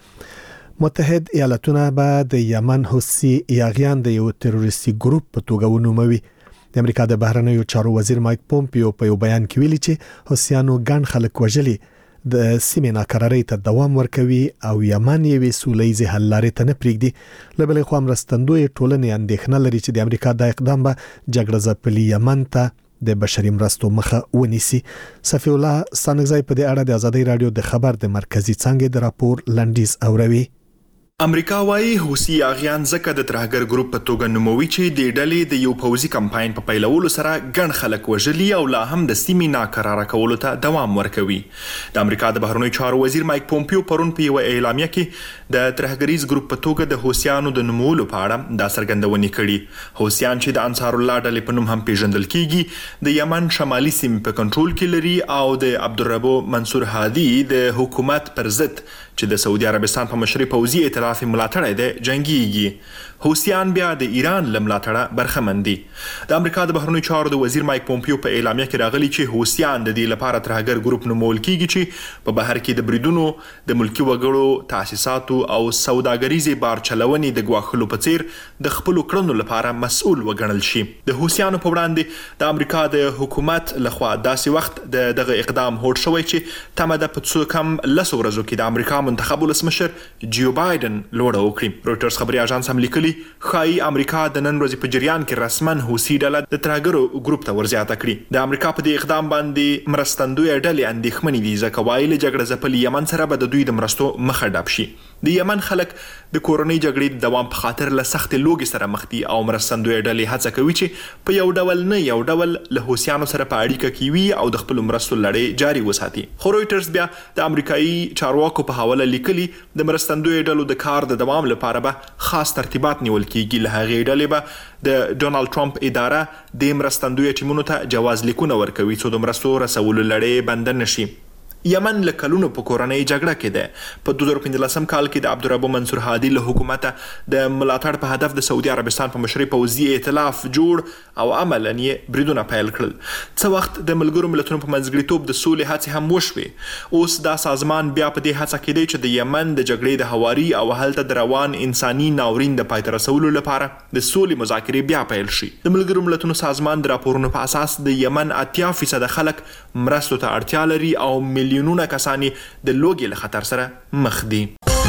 متحد ایالاتونه به د یمن حوثي یاغیان د یو تروریستي ګروپ په توګه ونوموي. د امریکا د بهرنیو چارو وزیر مایک پومپیو په یو بیان کې ویلي چې حوثیانو ګڼ خلک وژلي د سیمې ناکرارۍ ته دوام ورکوي او یمن یې سولهییز حل لارې ته نه پرېږدي. له بلې خوا مرستندوی ټولنې اندېښنه لري چې د امریکا د اقدام به جګړه ځپلي یمن ته د بشري مرستو مخه ونیسي. صفی الله سانګزای په دې اړه د آزادۍ رادیو د خبر د مرکزی څنګه د راپور لنډیز اوروي. امریکا وايي حوثي یاغیان ځکه د ترهګر ګروپ په توګه نوموي چې د ډلې د یو پوځي کمپاین په پیلولو سره ګڼ خلک وژلي او لا هم د سیمې ناکراره کولو ته دوام ورکوي. د امریکا د بهرنیو چارو وزیر مایک پومپیو پرون په یو اعلامیه کې د ترهګریز ګروپ په توګه د حوثیانو د نومولو په اړه دا څرګندونه کړې. حوثیان چې د انصار الله ډلې په نوم هم پیژندل کیږي د یمن شمالي سیمې په کنټرول کې لري او د عبدالربو منصور هادي د حکومت پر ضد چې د سعودي عربستان په مشرۍ پوځي ائتلاف ملاتړ دی جنگيږي. حوثیان بیا د ایران لملاتړه برخمن دي. د امریکا د بهرنیو چارو د وزیر مایک پومپیو په اعلامیه کې راغلي چې حوثیان د دې لپاره ترهګر ګروپ نومول کیږي چې په بهر کې د بریدونو د ملکی وګړو تاسیساتو او سوداګریزي بار چلونې د ګواښلو په څیر د خپل کړنو لپاره مسؤل وګڼل شي. د حوثیانو په وړاندې د امریکا د حکومت لخوا داسې وخت د دغه اقدام هوډ شوی چې تمه په څو کم لس ورځو کې د امریکا منتخب ولسمشر جیو بایدن لوړه وکړي. رويټرز خبري اژانس هم لیکلي خای امریکا د نن ورځې په جریان کې رسمن حوثي ډله د ترهګرو ګروپ ته ورزیاته کړي. د امریکا په دې اقدام باندې مرستندوی ډلې اندېښمنې دي ځکه وایي جګړه ځپلي یمن سره به د دوی د مرستو مخه ډب شي. د یمن خلک د کورونی جګړې د دوام په خاطر له سخت لوګي سره مخ دي او مرستندوی ډلې هڅه کوي چې په یو ډول نه یو ډول له حوثیانو سره په اړیکه کې وي او د خپل مرستو لړۍ جاري وساتي. خو رويټرز بیا د امریکایي چارواکو په حواله لیکلي د مرستندوی ډلو د کار د دوام لپاره به خاص ترتیبات نیول کیږي. له هغې ډلې به د ډونالد ټرمپ اداره د مرستندوی ټیمونو ته جواز لیکونه ورکوي څو د مرستو رسولو لړۍ بند نشي. یمن له کلونو په کورنۍ جګړه کې ده. په دوه زره پنځلسم کال کې د عبدالرب منصور هادي له حکومته د ملاتړ په هدف د سعودي عربستان په مشرۍ پوځي ائتلاف جوړ او عملاً یې بریدونه پیل کړل. څه وخت د ملګرو ملتونو په منځګړیتوب د سولې هڅې هم وشوې. اوس دا سازمان بیا په دې هڅه کې دی چې د یمن د جګړې د هواري او هلته د روان انساني ناورین د پای ته رسولو لپاره د سولې مذاکرې بیا پیل شي. د ملګرو ملتونو سازمان د راپورونو په اساس د یمن اتیا فیصده خلک مرستو ته اړتیا لري او میلیونونه کسان د لوږې له خطر سره مخ دي.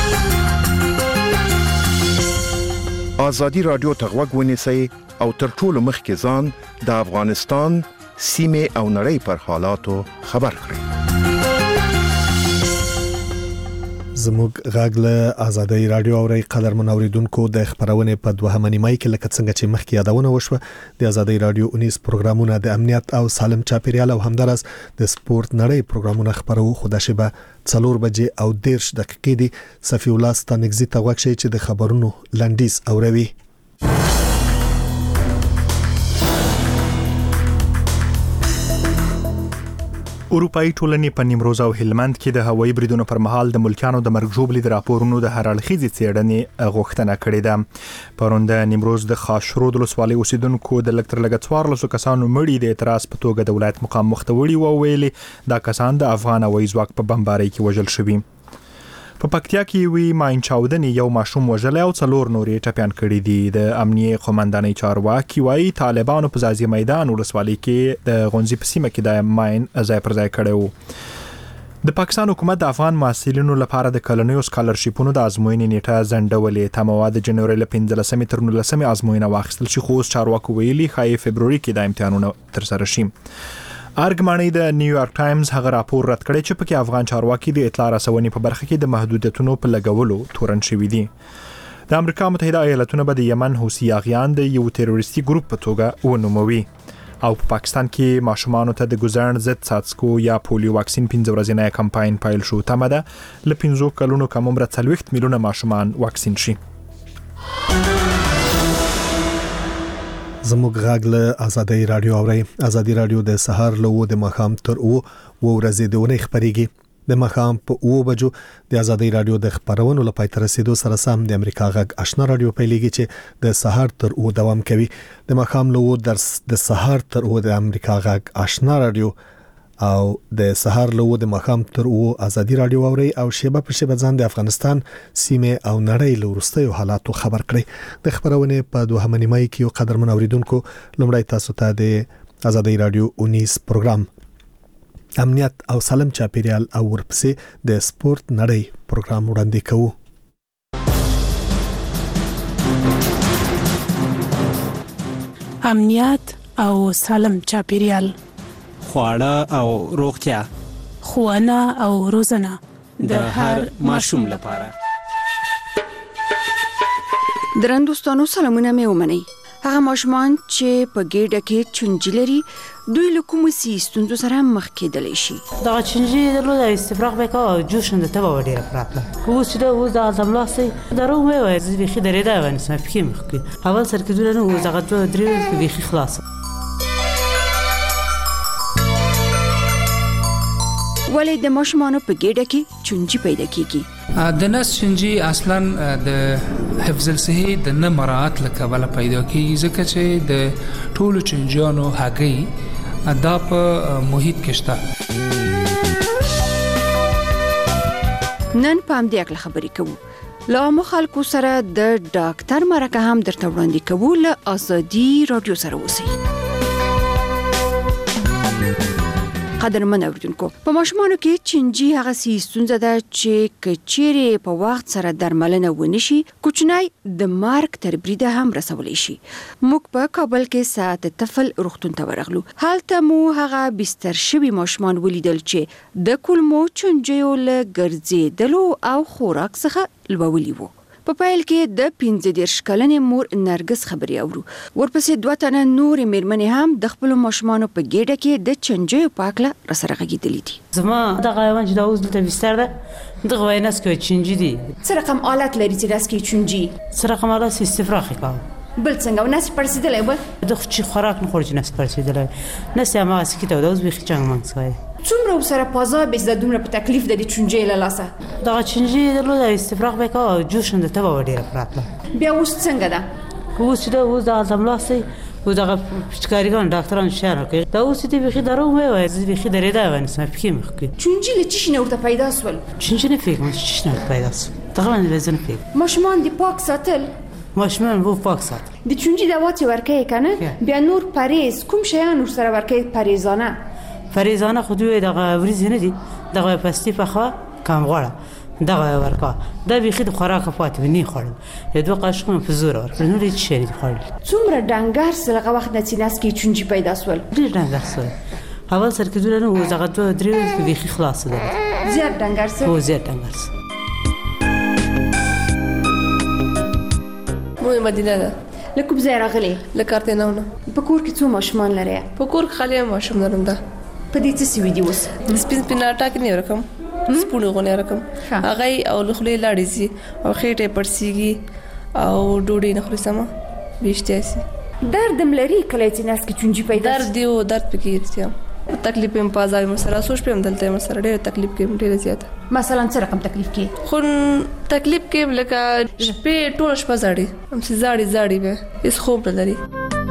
ازادي رادیو ته غوږ ونیسئ او تر ټولو مخکې ځان د افغانستان سیمې او نړۍ پر حالاتو خبر کړئ. زموږ غږ له آزادۍ رادیو اوري قدرمن اوریدونکو د خبرونه په دوهمه نیمای کې لکه څنګه چې مخکې یادونه وشوه د آزادۍ رادیو اونیس پروګرامونه د امنیت او سالم چاپیریال او همدارس د سپورت نړۍ پروګرامونه خبرو خو د شبه څلور بجې او دیرش دقیقې دي. صفی الله ستانګزي ته وښیي چې د خبرونو لنډیز اوروي. اروپאי ټولنې په نیمروز او هلمند کې د هوایي بریدونو پر مهال د ملکیانو د مرګ ژوبلې د راپورونو د هر اړخیزې څېړنې غوښتنه کړې ده. پرون د نیمروز د خاشرود ولسوالۍ اوسیدونکو د لږ تر لږه څوارلسو کسانو مړي د اعتراض په توګه د ولایت مقام مخ ته وړي او ویلي دا کسان د افغان هوایي ځواک په بمبارۍ کې وژل شوي. په پکتیا کې وی ماین چاودنې یو ماشوم وژلی او څلور نورې ټپیان کړي دي. د امنیه قومندانۍ چارواکي وایي طالبانو په ځاځي میدان ولسوالۍ کې د غونځي په سیمه کې د ماین ځای پر ځای کړی و. د پاکستان حکومت د افغان محصلینو لپاره د کلنیو سکالرشیپونو د ازموینې نیټه ځنډولې. تمه د جنوري له پنځلسمې تر نولسمې ازموینه واخیستل شي خو اوس چارواکو ویلي ښایي فبروري کې د امتحانونه ترسره شي. ارګماني د نیویارک ټایمز هغه راپور رد کړی چې پکې افغان چارواکي د اطلاع رسونې په برخه کې د محدودیتونو په لګولو تورن شوي دي. د امریکا متحده ایالاتونو به د یمن حوثي یاغیان د یو تروریستي ګروپ په توګه ونوموي او په پاکستان کې ماشومانو ته د ګوزړن ضد څاڅکو یا پولیو واکسین پنځه ورځې کمپاین پیل شو. تمه ده له پنځو کلونو کم عمره څلوېښت میلیونه ماشومان واکسین شي. زموږ غږ له آزادۍ رادیو اوري. آزادۍ رادیو د سهار له و د مخام تر او و ورځې د ونې خبريږي. د مخام په او بجو د آزادۍ رادیو د خبرونو لپاره تر رسیدو سره سم د امریکا غږ آشنا رادیو پیلېږي چې د سهار تر او دوام کوي. د مخام له و د سهار تر او د امریکا غږ آشنا رادیو او د سهار له و د مخام تر او آزادۍ رادیو اوري او شیبه په شیبه ځان د افغانستان سیمه او نړۍ له وروستیو حالاتو خبر کړي. د خبرونه په دوهمه نیمای کې یو قدرمن اوریدونکو لمړی تاسو ته د آزادۍ رادیو اونیس پروګرام امنیت او سالم چاپیریال او ورپسې د سپورت نړۍ پروګرام وړاندې کوو. امنیت او سالم چاپیریال، خواړه او روغتیا، ښوونه او روزنه د هر ماشوم لپاره. درندوستانو سلامونه مې ومنئ. هغه ماشومان چې په ګېډه کې چونجي لري دوی له کومو ستونزو سره مخ کېدلی شي. دا چونجي درلود استفراغ وکړ جوش نه ته وړي راپراته اوس چې دا اوس د ازملاسي درو مې وای زه بيخي درې دا ونه سم فکر مخکې اول سر کې دونه اوس هغه درې بيخي خلاص. ولې د ماشومانو په ګېډه کې چونجي پیدا کیږي؟ د نس چونجي اصلا د حفظ الصحه د نه مراعات لکه پیدا کیږي ځکه چې د ټولو چونجیانو هګۍ دا په محیط کې شته. نن پام دې اکل خبرې کوو. لا مو خلکو سره د ډاکټر مرکه هم درته وړاندې کوو. له آزادۍ رادیو سره اوسئ. قدرمن اوریدونکو، په ماشومانو کې چنجي هغه سي ستونزه ده چې کچيري په وخت سره درملنه ونشي کوچنی د مارک تر بریده هم رسولې شي. موږ په کابل کې ساعت طفل روغتون ته ورغلو. حالته مو هغه بستر شوی ماشومان ولیدل چې د کولمو چنجيو له ګرځېدلو او خوراک څخه لوولي وو. په پایل کې د پنځه دیرش کلنې مور نرګس خبري اورو. ورپسې دوه تنه نور میرمنې هم د خپل ماشومانو په ګېډه کې د چنجيو پاکله رسره غږیدلې دي. زما د غوان چې دا اوس د بستر ده د غویناس کې چنجي دي. څه رقم آلات لري چې داس کې چنجي؟ څه رقم آلات استفراغ کوي. بل څنګه وناس پرسیدلې و؟ د خو چې خوراک نه خوري نس پرسیدلې. نس یا ما سکیته د اوس بيخي چنګ مانځي. څومره سره پازا به زده دومره په تکلیف د دې چونجې له لاسه دا چونجې درلوده استفراغ به کا جوش نه ته به ډیره پراتله بیا اوس څنګه ده اوس چې اوس د ازملاسي و دغه پچکاریګان ډاکټران شهر کوي دا اوس دې بخي درو مې وای زه بخي درې دا ونه سم فکر مخکې چونجې له چی نه ورته پیدا سول چونجې نه فکر مې چی نه پیدا سول تقریبا وزن فکر ماشومان دی پاک ساتل ماشومان وو پاک ساتل د چونجې دوا چې ورکه کنه بیا نور پریز کوم شیان ور سره ورکه پریزانه پریزانه خو دوی دغه ورز نه دي دغه پستی په خوا کم غواړه دغه ورکا دا بيخي د خوراک پاتې ونی خړل یو دوه قاشقونه په زور ورکړل نو هیڅ شي نه خړل څومره ډنګر سره وخت نه چیناس کې چونجې پیدا سول ډېر ډنګر سول اول سر کې دونه نو زغه دوه درې کې بيخي خلاص ده زیات ډنګر سره هو زیات ډنګر سره مو مدینه ده لکه بزای راغلی لکه ارتناونه په کور کې څو ماشومان لري په کور کې خالي ماشوم لرم ده په دې څه سوي دی اوس سپین سپیناټا کې نه رقم سپونه غونې رقم هغه او لخلې لاړې سي او خېټه پړسيږي او ډوډۍ نه خوري سم بيشته سي درد ملري کله چې ناس کې چونجې پیدا درد دی او درد پکې دي تکلیف هم پازای مسره سوچ پم دلته مسره ډېر تکلیف کې ډېر زیات مثلا څه رقم تکلیف کې خو تکلیف کې لکه شپې ټول شپه زړې هم سي زړې زړې به هیڅ خوب نه لري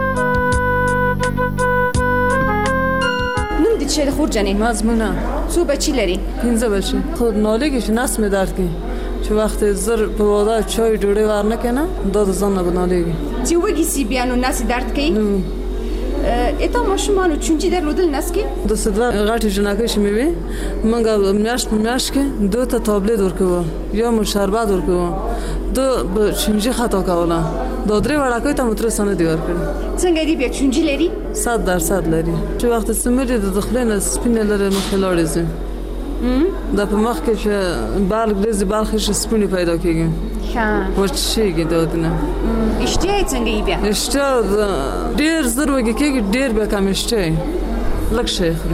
چه خور جنین مزمونه څو بچی لري پنځه بچی خود نالګي چې نس مې درد کوي چې وخت زر په واده چای ډوډۍ ورنه کنه دا د ځان نه بنالګي چې وګي سی بیانو نس درد کوي اته ماشومان چونجې درلودل نس کې د صدر غټ جنکه شمې وي منګه میاش میاش کې دوه ته تابلت ورکوه یا مو شربت ورکوه دو چونجې خطا کوله دا درې وړاکې ته متر سن دی ورکړي څنګه دی بیا چونجې لري صد درصد لري چې وخت سمري د دخلینه سپینه لري مخلاړې زه دا په مخ کې چې بالغ دې بالغ شي سپینه پیدا کیږي ها ورچېږي دا دنه اشتیا څنګه بیا اشتیا ډېر زر وګي کېږي ډېر به کم اشتیا لک شي خوري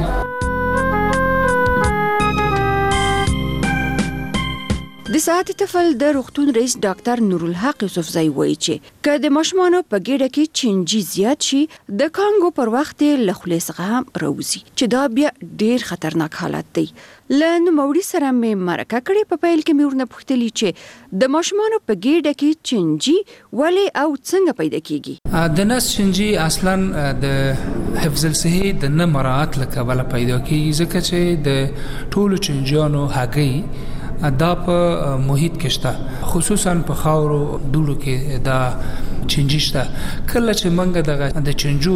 د ساعت طفل د روغتون رئیس ډاکټر نورالحق یوسفزئی وایي چې که د ماشومانو په ګډه کې چینجی زیات شي د کانګو پر وخت له خولې څخه هم راوځي چې دا بیا ډیر خطرناک حالت دی. له نوموړي سره مې مرکه کړې په پیل کې مې ورنه پوښتلي چې د ماشومانو په ګډه کې چینجی ولې او څنګه پیدا کیږي. د نس چینجی اصلا د حفظ الصحه د نه مراعات لکه پیدا کیږي ځکه چې د ټولو چینجیانو هګۍ دا په محیط کې شته خصوصا په خاورو دولو کې دا چینجی شته. کله چې منګه د چینجو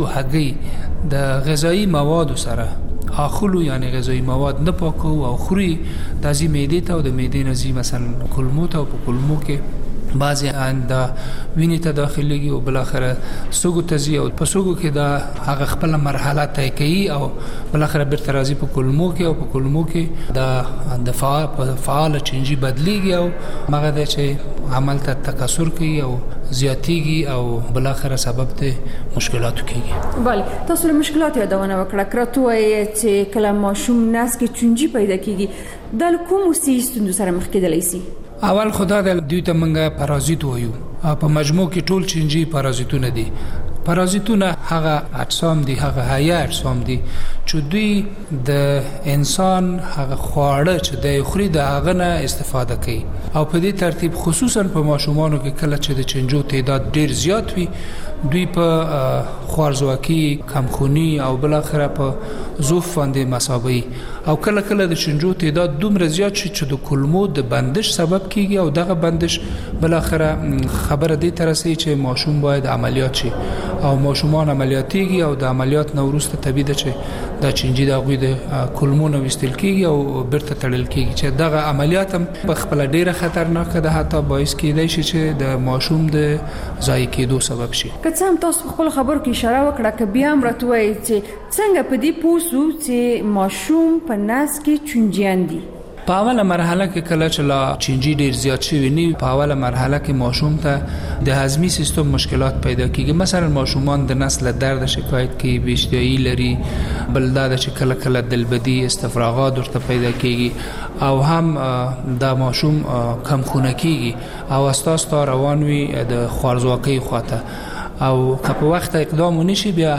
هګۍ د غذایی مواد سره اخلو یعنی غذایی مواد نه پاکو او خوري د ازي معدې ته او د معدې نزي مثلا کولمو ته او په کولمو کې بعضی انده وینې ته داخليږي او بل اخره سوګو تزي او په سوګو کې دا هغه خپل مرحله طی کوي او بل اخره بیرته راځي په کولمو کې او په کولمو کې دا د فعال فعال چینجی بدليږي او هغه د چې عمل ته تکثر کوي او زیاتیږي او بل اخره سبب ته مشکلات کیږي. بله تاسو له مشکلات یادونه وکړه کراته وایي چې کله ماشوم ناس کې چینجی پیدا کیږي د کوم ستونزو سره مخ کېدلی شي؟ اول خدا د دوی ته منګه پارازیت وایو. په مجموع کې ټول چینجی پارازیتونه دي. پارازیتونه هغه اجسام دي هغه حیا اجسام دي چې دوی د انسان هغه خواړه چې د خوري د هغه نه استفاده کوي او په دې ترتیب خصوصا په ماشومانو کې کله چې د چینجو تعداد ډیر زیات وي دوی په خوارزواکي کمخونی او بل اخره په ضعف باندې مصابي او کله کله د چینجو تعداد دومره زیات شي چې د کولمو د بندش سبب کیږي او دغه بندش بل اخره خبره دې ترسي چې ماشوم باید عملیات شي او ماشومان عملیاتيږي او د عملیات نو وروسته طبيعي ده چې د چینجی د غوي د کولمو نو وستل کیږي او برته تړل کیږي چې دغه عملیات هم په خپل ډیره خطرناک ده حتی باعث کیدای شي چې د ماشوم د ضایع کېدو سبب شي. که څنګه تاسو خپل خبرو کې اشاره وکړه ک بیا مرتوي چې څنګه په دې پوسو چې ماشوم په ناس کې چونجیان دي. په اوله مرحله کې کله چې لا چینجی ډیر زیات شي نی په اوله مرحله کې ماشوم ته د هضمي سیستم مشکلات پیدا کیږي. مثلا ماشومان د نس له درد شکایت کوي بیشتري لري بل دا چې کله کله دلبدي استفراغات ورته پیدا کیږي او هم د ماشوم کم خونه کیږي او اساس تا روان وي د خوارزواکۍ خواته او که په وخت اقدام ونشي بیا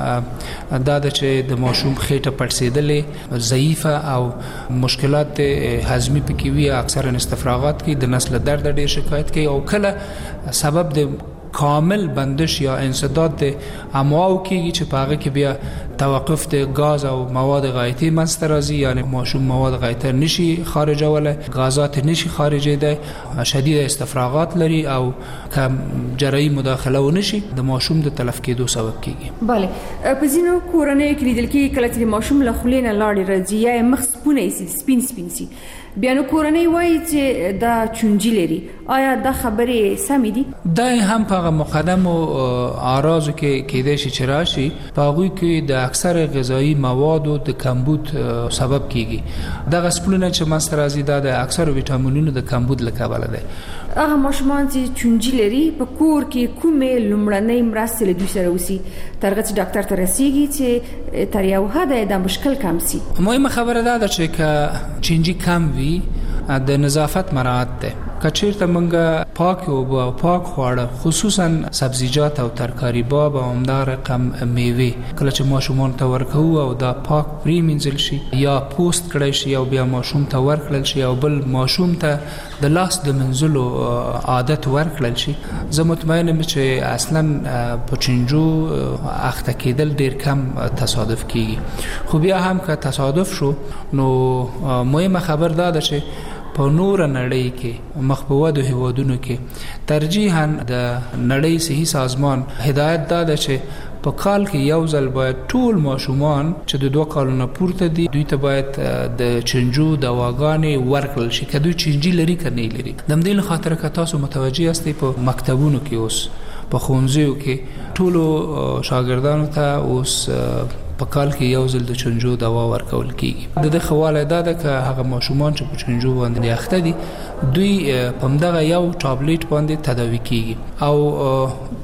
هغه دا د چې د ماشوم خېټه پړسېدلې ضعیفه او مشکلات هضمي پکې وي، اکثرا استفراغات کې د نسل درد ډېر شکایت کوي او کله سبب د کامل بندش یا انسداد د امعاء کېږي چې په هغه کې بیا توقف د غاز او مواد غایطی منځته راځي، یعنی ماشوم مواد غایطه نشي خارجوله، غازات نشي خارجیدای، شدید استفراغات لري او کم جراحي مداخله ونشي د ماشوم د تلف کېدو سبب کېږي. bale په ځینو کورنیو کې لیدل کېږي کله چې ماشوم له خولې نه لاړې راځي یا مخ سپونه سي سپین سپین سي، بیا نو کورنۍ وایي چې دا چونجي لري، آیا دا خبرې سمې دي؟ دا هم په هغه مقدمو اعراضو کې کېدای شي چې راشي، په هغوی کې د اکثر غذایی موادو د کمبود سبب کېږي. دغه سپلونه چې منځته راځي دا د اکثر ویټامینونو د کمبود له کبله دی. هغه ماشومان چې چونجي لري په کور کې کومې لومړنۍ مرستې له دوی سره وسی تر هغه چې ډاکټر ته رسیږي چې تر یو حده دا مشکل کم سي؟ مهمه خبره دا ده چې که چونجي کم وي د نظافت مراعات ده. کچیرته منګه پاک او پاک خواړه خصوصا سبزیجات او ترکاری باب او همدار رقم میوه کله چې ماشومان ته ورکو او دا پاک پریمنځل شي یا پوست کړی شي او بیا ماشوم ته ورکړل شي او بل ماشوم ته د لاس د منځلو عادت ورکړل شي، زه مطمئن یم چې اصلا په چنجو اخته کېدل ډیر کم تصادف کیږي. خو بیا هم که تصادف شو نو مهمه خبر دا ده چې په نور نړۍ کې مخ په ودو هیوادونو کې ترجیحاً د نړۍ صحي سازمان هدایت دا ده چې په کال کې یو ځل باید ټول ماشومان چې د دوه کالونو پورته دي دوی ته باید د چنجو دواګانې ورکړل شي، که دوی چنجي لري که نه لري. د همدې له خاطره که تاسو متوجه یاستئ په مکتبونو کې اوس په ښوونځیو کې ټولو شاګردانو ته اوس په کال کې یو ځل د چنجو دوا ورکول کیږي. د دې خواله دا ده که هغه ماشومان چې په چنجو باندې اخته دي دوی په همدغه یو ټابلیټ باندې تداوي کیږي او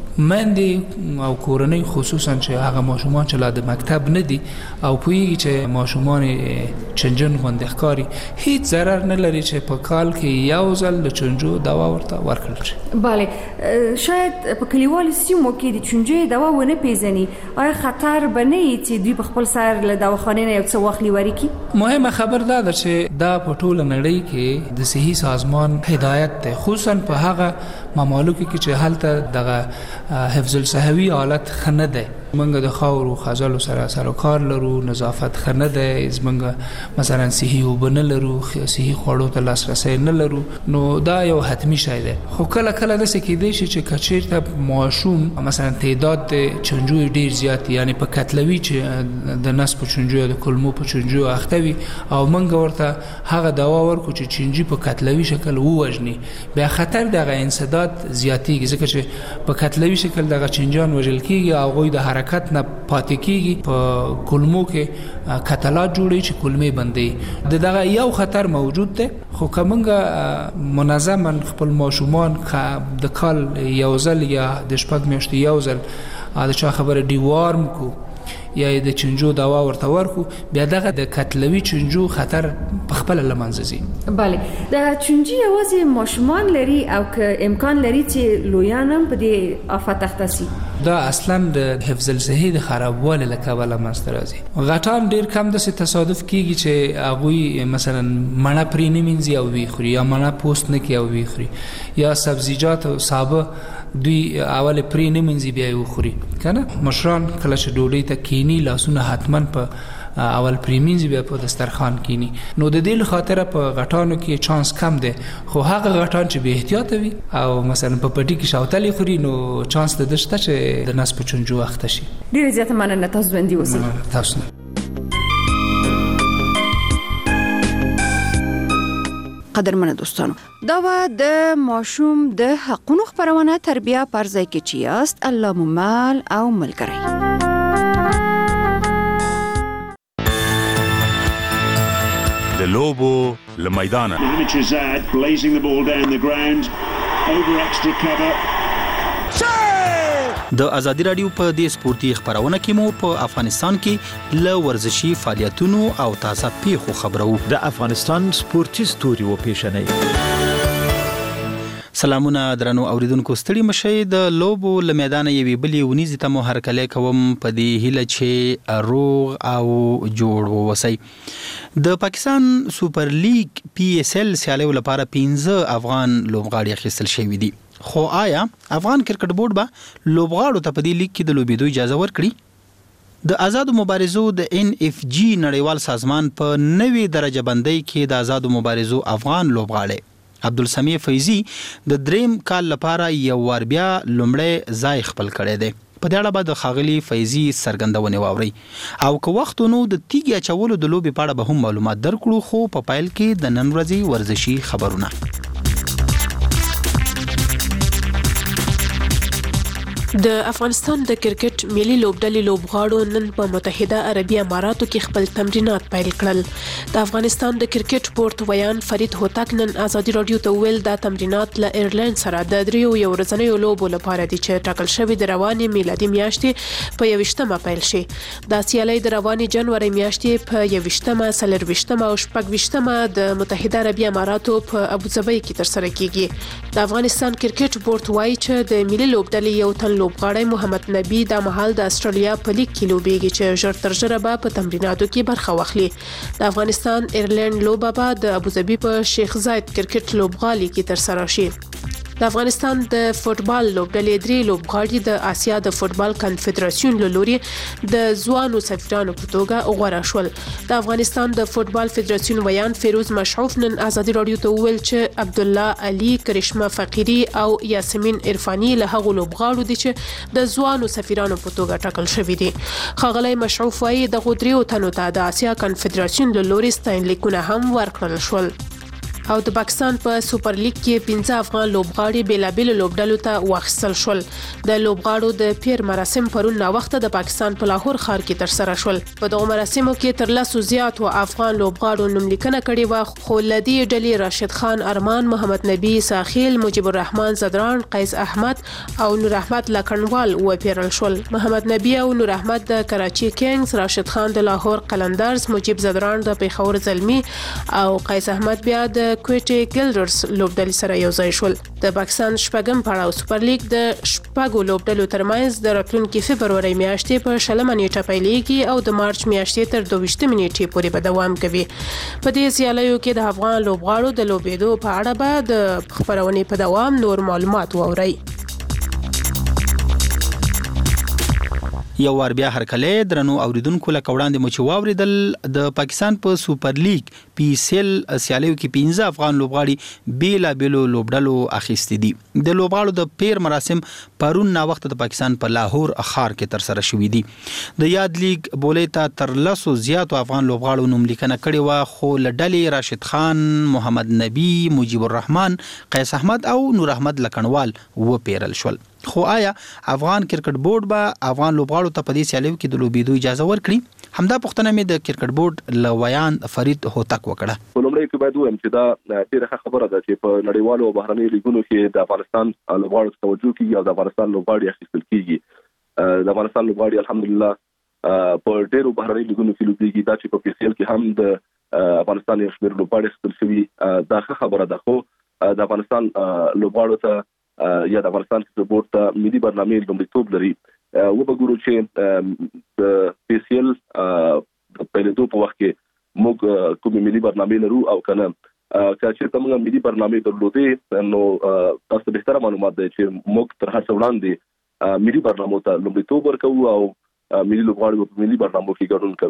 مندې او کورنۍ خصوصا چې هغه ماشومان چې لا د مکتب نه دي او پوهیږي چې ماشومان چنجن باندې ښکاري هیڅ ضرر نه لري چې په کال کې یو ځل د چنجو دوا ورته ورکړل شي. bale شاید په کلیوالو سیمو کې د چنجو دوا ونه پیژني، آیا خطر بنه چې دوی په خپل سر له دواخانې نه یو څه واخلي ورکی؟ مهمه خبر دا ده چې دا په ټوله نړۍ کې د صحي سازمان هدایت ده، خصوصا په هغه ممالک کې چې هلته دغه حفظ الصحوي حالت خنه ده. منګه د خاور او خزل سره سره کار لرو، نظافت خنه ده، زمنګه مثلا صحي وبنه لرو، صحي خوړو ته لاسرسي نه لرو، نو دا یو حتمی شی ده. خو کله کله د سکیدې شي چې کچیرته ماشوم مثلا تعداد د چنجو ډیر زیات یعنی په کتلوي چې د نس په چنجو د کلمو په چنجو اختوي او منګه ورته هغه دوا ورکو چې چنجي په کتلوي شکل ووجني، بیا خطر دغه انسداد زیاتیږي ځکه چې په کتلوي شکل دغه چنجان وژل کیږي او غوي د حرکت نه پاتې کیږي، په کلمو کې کتلات جوړي چې کلمې بندي. د دغه یو خطر موجود ده، خو کومه منظما خپل ماشومان د کال یو ځل یا د شپږ میاشتې یو ځل دا چا خبره ډیوارم کو یا د چنجو دوا ورته ورکو بیا دغه د کتلوي چنجو خطر په خپل لمنځه ځي. bale د چنجي یوازې ماشومان لري او که امکان لري چې لویان هم په دې آفت اخته سي؟ دا اصلا د حفظ الصحي د خرابوالي له کبله منځته راځي. غټان ډیر کم داسې تصادف کیږي چې هغوی مثلا مڼه پرې نه مینځي او وی خوري یا مڼه پوست نه کوي او وی خوري یا سبزیجات او سابه دوی اول پرې نه مینځي بیا یې وخوري کنه. مشران کله چې ډوډۍ ته کینی لاسونه حتما په اول پریمینځي بیا په دسترخوان کینی، نو د دې خاطر په غټانو کې چانس کم دی، خو هغه غټان چې به احتیاط وي او مثلا په پټي کې شاوتلی خوري نو چانس د دشته چې د نس په چنجو اخته شي. ډیره زیاته مننه، تاسو ژوندي اوسئ. تاسو قدرمنه دوستانو، دا و د ماشوم د حقونو خبرونه تربیه پر ځای کې چې یاست الله ممال او ملګری. د لوبو له میدانه د ازادي رادیو په دې سپورتي خبرونه کې مو په افغانستان کې له ورزشي فعالیتونو او تازه پیښو خبرو. د افغانستان سپورتي ستوري و پیښنې سلامونه درنو اوریدونکو ستړي مشي د لوبو لمیدان یوي بلی ونیزي ته مو هرکله کوم په دې هله چې روغ او جوړ ووسی. د پاکستان سوپر لیگ پی ایس ایل سیالیو لپاره پنځه افغان لوبغاړي اخیستل شوي دي. خو آیا افغان کرکټ بورډ به لوبغاړو ته په دې لیگ کې د لوبېدو اجازه ورکړي؟ د آزادو مبارزو د ان اف جی نړیوال سازمان په نوې درجه بندۍ کې د آزادو مبارزو افغان لوبغاړي عبدالسمیع فیضی د دریم کال لپاره یو وار بیا لومړی ځای خپل کړی دی. په دې اړه به د ښاغلي فیضي څرګندونې واورئ او که وخت نو د تیږې اچولو د لوبې په اړه به هم معلومات درکړو. خو په پیل کې د نن ورځې ورزشي خبرونه. د افغانستان د کرکټ ملي لوبډلې لوبغاړو نن په متحده عربي اماراتو کې خپل تمرینات پیل کړل. د افغانستان د کرکټ بورډ ویان فرید هوتک نن ازادي رادیو ته ویل دا تمرینات له ایرلند سره د دریو یو ورځنیو لوبو لپاره دي چې ټاکل شوی د روانې میلادي میاشتې په یوویشتمه پیل شي. دا سیالۍ د روانې جنوري میاشتې په یوویشتمه، څلرویشتمه او شپږویشتمه د متحده عربي اماراتو په ابوظبي کې ترسره کیږي. د افغانستان کرکټ بورډ وایي چې د ملي لوبډلې یو تن لوبغاړی محمد نبی د مهال د استرالیا په لیګ کې لوبېږي چې ژر تر ژره به په تمریناتو کې برخه واخلي. د افغانستان ایرلند لوبه به د ابوظبي په شیخ زاید کرکټ لوبغالي کې ترسره شي. د افغانستان د فوتبال لوبډلې درې لوبغاړي د آسیا د فوتبال کنفدراسیون له لوري د ځوانو سفیرانو په توګه غوړه شول. د افغانستان د فوتبال فدراسیون ویان فیروز مشعوف نن ازادي رادیو ته وویل چې عبد الله علي، کرشمه فقيري او یاسمین عرفاني له هغو لوبغاړو دي چې د ځوانو سفیرانو په توګه ټاکل شوي دي. ښاغلی مشعوف وایي دغو دریو تنو ته د آسیا کنفدراسیون له لوري ستاینلیکونه هم ورکړل شول. او د پاکستان په سوپر لیګ کې پنځه افغان لوبغاړي بیلابیل لوبډلو ته واخیستل شول. د لوبغاړو د پیر مراسم پرون ناوخته د پاکستان په لاهور ښار کې ترسره شول. په دغو مراسمو کې تر لسو زیاتو افغان لوبغاړو نوملیکنه کړې وه، خو له دې ډلې راشد خان ارمان، محمد نبی ساخیل، مجیب الرحمن زدران، قیس احمد او نور احمد لکنوال وپیرل شول. محمد نبی او نور احمد د کراچي کینګز، راشد خان د لاهور قلندرز، مجیب زدران د پیښور زلمی او قیس احمد بیا د کوټي ګلډرز لوبډلې سره یو ځای شول. د پاکستان شپږم پړاو سوپر لیګ د شپږو لوبډلو ترمنځ د راتلونکي فبروري میاشتې په شلمه نیټه پیلېږي او د مارچ میاشتې تر دویشتمې نیټې پورې به دوام کوي. په دې سیالیو کې د افغان لوبغاړو د لوبېدو په اړه به د خبرونې په دوام نور معلومات واورئ. یو وار بیا هرکله درنو اوریدونکو لکه وړاندې مو چې واوریدل د پاکستان په سوپر لیګ پی سیل سیالیو کې پنځه افغان لوبغاړي بیلا بیلو لوبډلو اخیستي دي. د لوبغاړو د پیر مراسم پرون ناوخت د پاکستان په لاهور ښار کې ترسره شوي دي. د یاد لیګ بولې ته تر لسو زیاتو افغان لوبغاړو نوملیکنه کړې وه، خو له ډلې راشد خان، محمد نبی، مجیب الرحمن، قیس احمد او نور احمد لکنوال وپیرل شول. خو آیا افغان کرکټ بورډ به افغان لوبغاړو ته په دې سیالیو کې د لوبېدو اجازه ورکړي؟ همدا پوښتنه مې د کرکټ بورډ له ویان فرید هوتک وکړه. په لومړي کې باید ووایم چې دا ډېره ښه خبره ده چې په نړیوالو او بهرنیو لیګونو کې د افغانستان لوبغاړو ته توجه کیږي او د افغانستان لوبغاړي اخیستل کیږي. د افغانستان لوبغاړي الحمدلله په ډېرو بهرنیو لیګونو کې لوبېږي. دا چې په پی سی ایل کې هم د افغانستان یو شمېر لوبغاړي اخیستل شوي دا ښه خبره ده. خو د افغانستان لوبغاړو ته یا د افغانستان کرکټ بورډ ته ملي برنامې لومړیتوب لري. و به ګورو چې د پی سی ایل د پیلېدو په وخت کې موږ کومې ملي برنامې لرو او که نه. که چېرته موږ ملي برنامې درلودې نو تاسو ته بهتره معلومات دی چې موږ تر هر څه وړاندې ملي برنامو ته لومړیتوب ورکوو او ملي لوبغاړي په ملي برنامو کې ګډون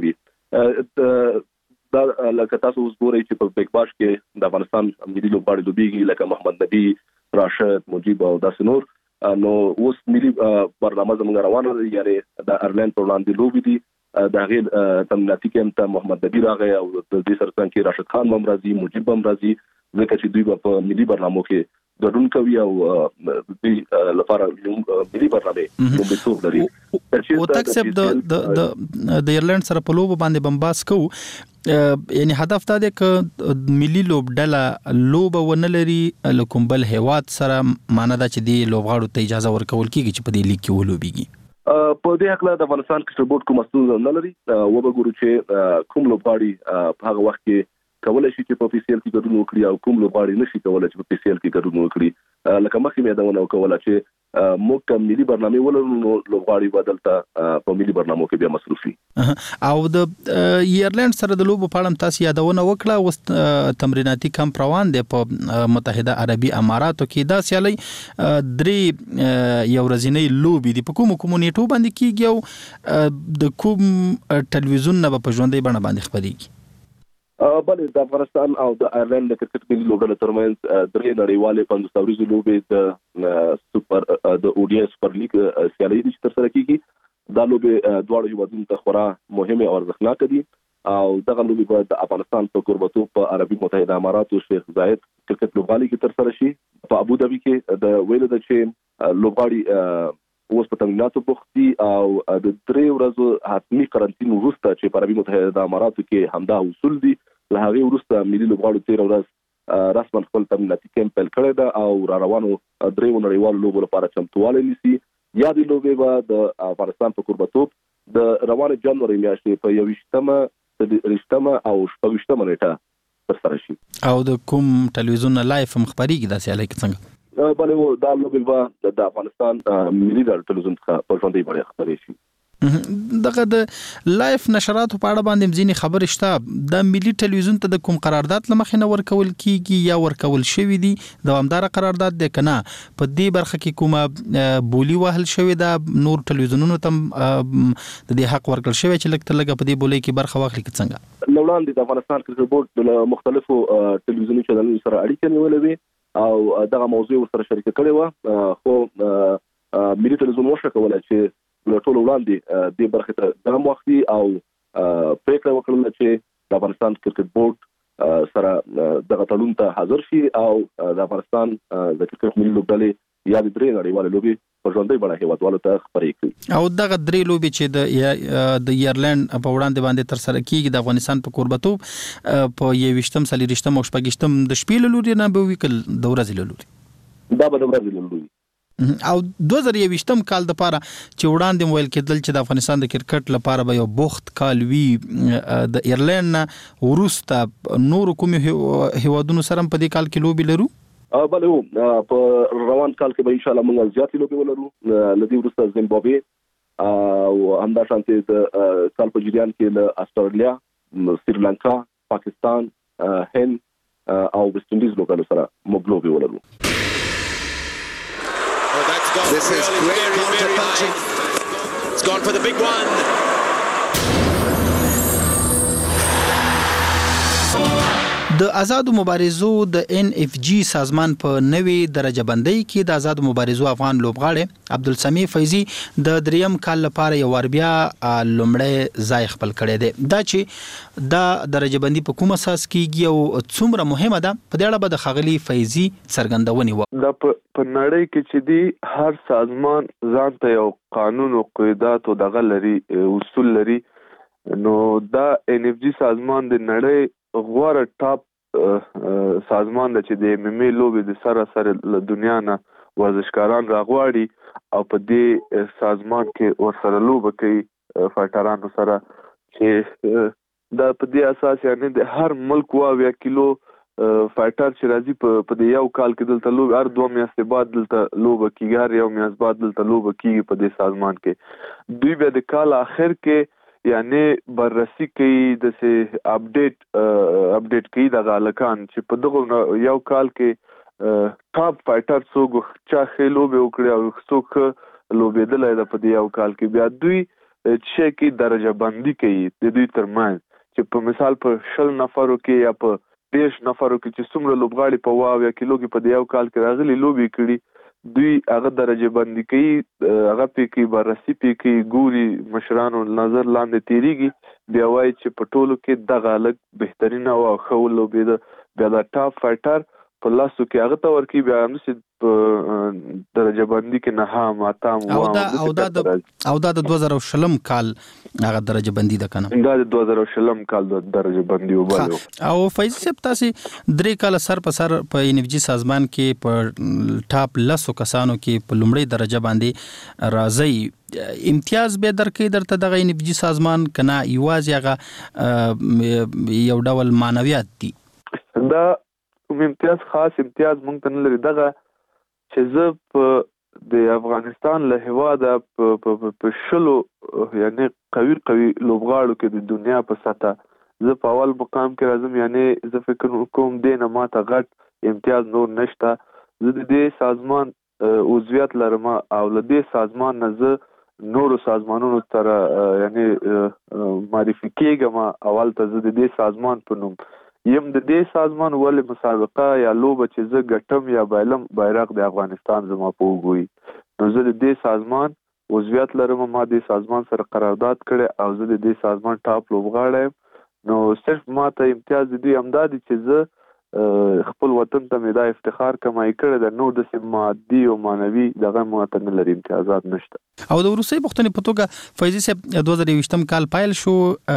کوي. دا لکه تاسو اوس ګورئ چې په بیگ باش کې د افغانستان ملي لوبغاړي لوبېږي لکه محمد نبی، راشد، مجیب او داسې نور. نو اوس ملي برنامه زموږ روانه ده، یعنې د ایرلند پر وړاندې لوبې دي. د هغې تمریناتي کیمپ ته محمد نبی راغی او د دې سره څنګ کې راشد خان هم راځي، مجیب هم راځي، ځکه چې دوی به په ملي برنامو کې ګډون کوي او دوی لپاره ملي برنامې لومړیتوب لري. هوتک صاحب د د ایرلند سره په لوبو باندې بمباس کوو، یعنی هدف دا دی که ملي لوبډله لوبه ونه لري له کوم بل هیواد سره، معنا دا چې د لوبغاړو ته اجازه ورکول کیږي چې په دې لیګ کې ولوبېږي. په دې حق له د افغانستان کرکټ بورډ کوم ستونزه نه لري. و به ګورو چې کوم لوبغاړي په هغه وخت کې کولای شي چې په پی سی ال کې ګډون وکړي او کوم لوبغاړي نشي کولای چې په پی سی ال کې ګډون وکړي. لکه مخکې مې دا ونه کوله چې موږ کوم ملي برنامه ولرو نو لوبغاړي بدلته په ملي برنامو کې بیا مصروفي. او د ایرلند سره د لوبو په اړه تاسو یادونه وکړه او تمریناتي کمپ روان دی په متحده عربي اماراتو کې. دا سیالي درې یو ورځنی لوبي دي په کوم کومونیټو باندې کیږي او د کوم ټلویزیون نه په ژوندۍ بڼه باندې خبريږي؟ بلې د افغانستان او د ایرلند د کرکټ ملي لوبډلو ترمنځ درې نړیوالې پنځوس ورځې لوبې د سوپر د او ډي سوپر لیګ سیالي دي چې ترسره کیږي. دا لوبې دواړو هیوادونو ته خورا مهمه او ارزښتناکه دي او دغه لوبې به د افغانستان په کوربتوب په عربي متحده اماراتو شیخ زاید کرکټ لوبغالي کې ترسره شي. په ابو ظبي کې د ویل د چې لوبغاړي اوس په تمریناتو بوخت دي او د درې ورځو حتمي قرنطین وروسته چې په عربي متحده اماراتو کې همدا اصول دي له هغه وروسته ملي لوبغاړو تیر ورځ رسما خپل تمریناتي کمپ پیل کړی ده او را روانو درې نړیوالو لوبو لپاره چمتووالی نیسي. یا د لوبې به د افغانستان په کوربتوب د روانه جنوري میاشتې په یویشتمه رښتمه او شپږشتمه نیټه ترسره شي. او د کوم ټلویزیون لایف مخبريږي دا سیالي کې څنګه؟ بلې دا لوبې به د افغانستان ملي ټلویزیون څخه په ژوندۍ بڼه خبرې شي. دغه د لایف نشراتو په اړه باندې ځینې خبرې شته. د ملي ټلویزیون ته د کوم قرارداد لمخې نه ورکول کیږي یا ورکول شوی دی دوامدار قرارداد دی کنه په دې برخه کې کومه بولی وهل شوی دا نور ټلویزیونونو ته د دې حق ورکړل شوی چې لکه لګه په دې بولی کې برخه واخلي کې څنګه؟ لوړاندې د افغانستان کرکټ بورډ د مختلفو ټلویزیوني چینلونو سره اړیکې نیولې وي او دغه موضوع سره شریک کړي و خو ملي ټلویزیون وشو کولای چې له ټولو وړاندې د برخه ته د وختي او پریکړه وکړل چې د افغانستان کرکټ بورډ سره دغه تړون ته حاضر شي او د افغانستان د کرکټ ملي لوبډلې یا د درې نړیوالې لوبې په ژوندۍ بڼه هیوادوالو ته خبرې کړي. او دغه درې لوبې چې د د ایرلند په وړاندې باندې تر سره کیږي د افغانستان په کوربتوب په یویشتم څلوریشتم او شپږشتم د شپې له لوري نه به وکړ د ورځې له لوري. دا به د ورځې له لوري او دوه زره یویشتم کال د پاره چې وړاندې ویل کېدل چې د افغانستان د کرکټ لپاره به یو بوخت کال وی د ایرلند ورسته نور کوم هیوادونو سره په دې کال کې لوبي لرو؟ بله په روان کال کې به ان شاء الله موږ زیاتې لوبي ولرو. لدی ورسته زیمبابوے او همدا شانتي د کال په جریان کې له استرالیا، سریلانکا، پاکستان، هند او ویسټ انډیز لوبغاړو سره موږ لوبي ولرو. This is great counter punching. It's gone for the big one. د آزادو مبارزو د ان اف جی سازمان په نوې درجه بندۍ کې د آزادو مبارزو افغان لوبغاړي عبدالسمیع فیضی د دریم کال لپاره یو ور بیا لومړی ځای خپل کړی دی. دا چې دا درجه بندي په کوم اساس کېږي او څومره مهمه ده په دې اړه به د ښاغلي فیضی څرګندونې وکړي. دا په نړۍ کې چې دی هر سازمان ځان ته یو قانون او قواعد او دغه لري اصول لري. نو دا ان اف جی سازمان د نړۍ غوړه ټاپ سازمان د چې د ایم ایم ای لوبې د سره سره له دنیا نه ورزشکاران راغواړي او په دې سازمان کې ورسره لوبه کوي فایټرانو سره چې دا په دې اساس یعنی د هر ملک واویا کیلو فایټر چې راځي په دې یو کال کې دلته لوبه هر دوه میاشتې بعد دلته لوبه کیږي هر یو میاشت بعد دلته لوبه کیږي په دې سازمان کې. دوی به د کال اخر کې یعنی بررسي کوي د سه اپډیټ اپډیټ کوي د غالکان چې په دغه یو کال کې ټاپ فایټر څوک چا خېلو به وکړي او څوک لوبېدل د په یو کال کې بیا دوی چې کې درجه بندي کوي د دوی ترمنځ چې په مثال په شل نفرو کې یا په دیش نفرو کې چې څومره لوبغاړي په واو یا کیلو کې په یو کال کې راغلي لوبي کړي دوی هغه درجه بندي کوي هغه په کې بررسي په کې ګوري مشرانو نظر لاندې تیریږي بیا وایي چې په ټولو کې د غالک بهترین او خو لوبي د بیا د ټاپ فایټر په لاسو کې هغه ته ورکی بیا هم چې درجه بندي کې نه هم اتم او دا او دا او دا د دوه زره شلم کال هغه درجه بندي ده کنه دا د دوه زره شلم کال د درجه بندي وبالو او فیض صاحب تاسو درې کال سر په سر په انرژي سازمان کې په ټاپ لسو کسانو کې په لومړی درجه باندې راځي امتیاز به درکې درته دغه انرژي سازمان کنه یوازې هغه یو ډول معنویات دي دا کوم امتیاز خاص امتیاز مونږ ته نه لري دغه چې زه په د افغانستان له هواده په شلو یعنی قوي قوي لوبغاړو کې د دنیا په سطح زه په اول مقام کې راځم یعنی زه فکر کوم دینه ماته غټ امتیاز نور نشته زه د دې سازمان عضویت لرم او له دې سازمان نه زه نورو سازمانونو سره یعنی معرفي کېږم اول ته زه د دې سازمان په نوم یم د دې سازمان ولې مسابقه یا لوبه چې زه ګټم یا بایلم بیرغ د افغانستان زما په وګوي نو زه د دې سازمان عضویت لرم ما د سازمان سره قرارداد کړی او زه د دې سازمان ټاپ لوبغاړی نو صرف ما ته امتیاز دی امداد چې زه خپل وطن ته مې دا افتخار کمای کړی د نو د مادي او مانوي دغه ماته نه لري امتیازات نشته او د روسي پښتنې په توګه فیض صاحب دوه زره یوویشتم کال پایل شو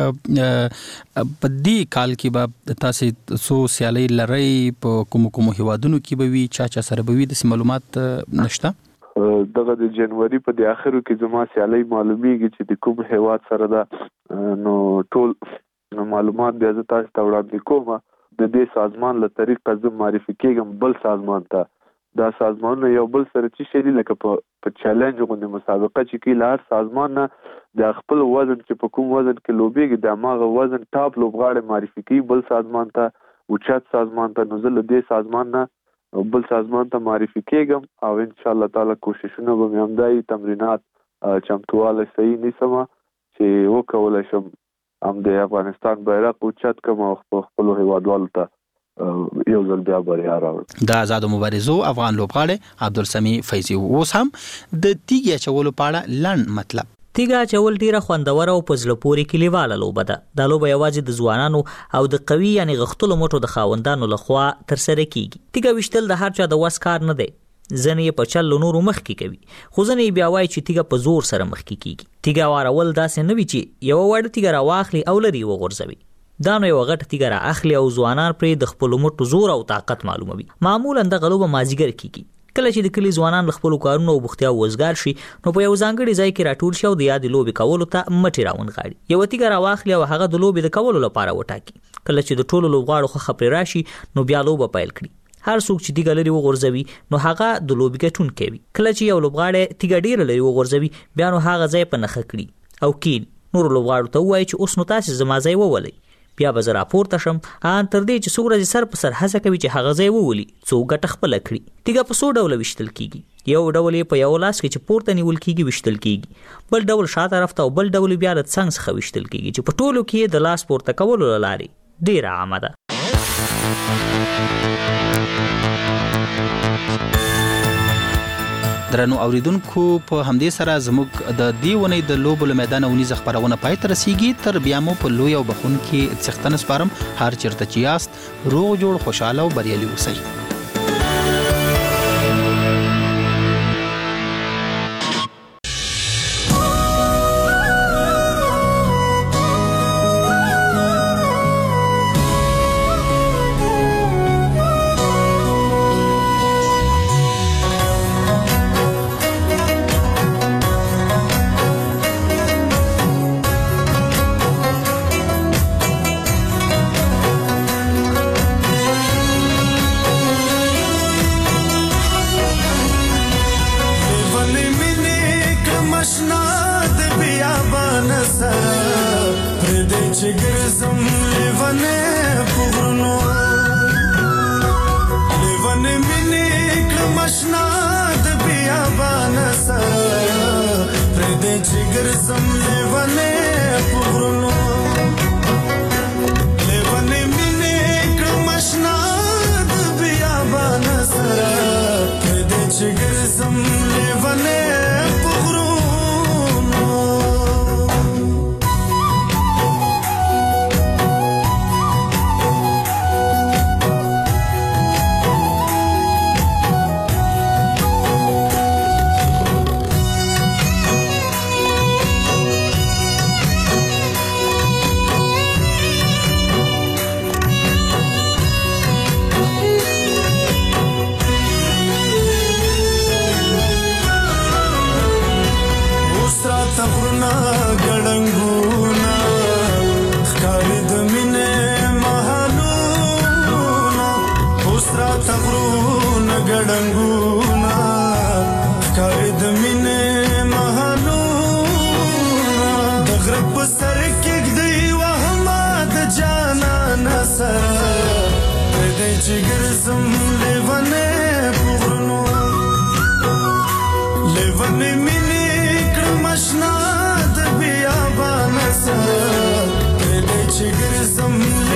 په دې کال کې به تاسو سو سیالي لري په کوم کوم هیوادونو کې به وي چا چا سره به وي د معلومات نشته دغه د جنوري په د اخرو کې زما سیالي معلومیږي چې د کوم هیواد سره ده نو ټول معلومات بیا زه تاسو ته وړاندې کوم د دې سازمان له طریقه زه معرفي کېږم بل سازمان ته دا سازمانونه یو بل سره چې شری لکه په چیلنج غوندې مسابقه چې کې لار سازمان نه د خپل وزن چې په کوم وزن کې لوبېږي د ماغه وزن ټاپ لوبغاړي معرفي کوي بل سازمان ته اوچت سازمان ته نو زه له دې سازمان نه بل سازمان ته معرفي کېږم او ان شاء الله تعالی کوششونه به مې همدای تمرینات چمتواله صحیح نیسم چې وکولای شم هم د افغانستان بیرغ اوچت کوم او خپل هیوادوالو ته یو ځل بیا بریا راوړ د آزاد مبارزو افغان لوبغاړی عبدالسمی فیضی اوس هم د تیږه چولو پاړه لړ مطلب تیږه چول ډیره خوندور او پزله پوري کلیواله لوبه ده د لوبه یوازې د ځوانانو او د قوي یعنی غختلو موټو د خاوندانو لخوا تر سره کیږي تیږه وشتل د هر چا د وس کار نه دی ځنې په چل نورو مخ کې کوي خو ځنې بیا وایي چې تیږه په زور سره مخ کې کیږي تیږه وارول داسې نه وي چې یو وړ تیږه راواخلي او لري وغورځوي دا نو یو غټ تیږه را اخلي او ځوانان پرې د خپل موټو زور او طاقت معلوموي معمولا د غلوبه مازیګر کیږي کله چې د کلی ځوانان خپل کارونو او بوختیا وزګار شي نو په یو ځانګړي ځای کې راټول شي او د یاد لوبي کولو ته مټي راون غاړي یو تیږه راواخلي او هغه د لوبي د کولو لپاره وټاکي کله چې د ټولو لوبغاړو خو خبري راشي نو بیا لوبه پیل کړي هر څوک چې تیږه لري وغورځوي نو هغه د لوبي ګټون کوي کله چې یو لوبغاړی تیږه ډیر لري وغورځوي بیا نو هغه ځای په نخ کړي او کین نور لوبغاړو ته وایي چې اوس نو تاسو زما ځای وولئ بیا به زه راپورته شم ان تر دې چې څو ورځې سر په سر هڅه کوي چې هغه ځای وولي څو ګټه خپل کړي تیږه په څو ډول وشتل کیږي یو ډول په یو لاس کې چې پورته نیول کیږي وشتل کیږي بل ډول شاته طرف ته او بل ډول بیا د څنګ څخه وشتل کیږي چې په ټولو کې د لاس پورته کولو لاري ډیر عامه ده درنو اوریدونکو په همدې سره زموږ د دیونې د لوبو له میدان ونیز خبرونه پای ته رسیږي تر بیا مو په لوی او بخون کې څښتنه سپارم هر چیرته چې یاست روغ جوړ خوشاله او بریالي اوسئ ډنګونه ښکاري د مینې محلونه د غره په سر کېږدئ وهمه د جانانه سره پرېږدئ چې ګرځم لیونی په غرونو لیونی مینې کړم اشنا د بیابانه سره پرېږدئ چې ګرځم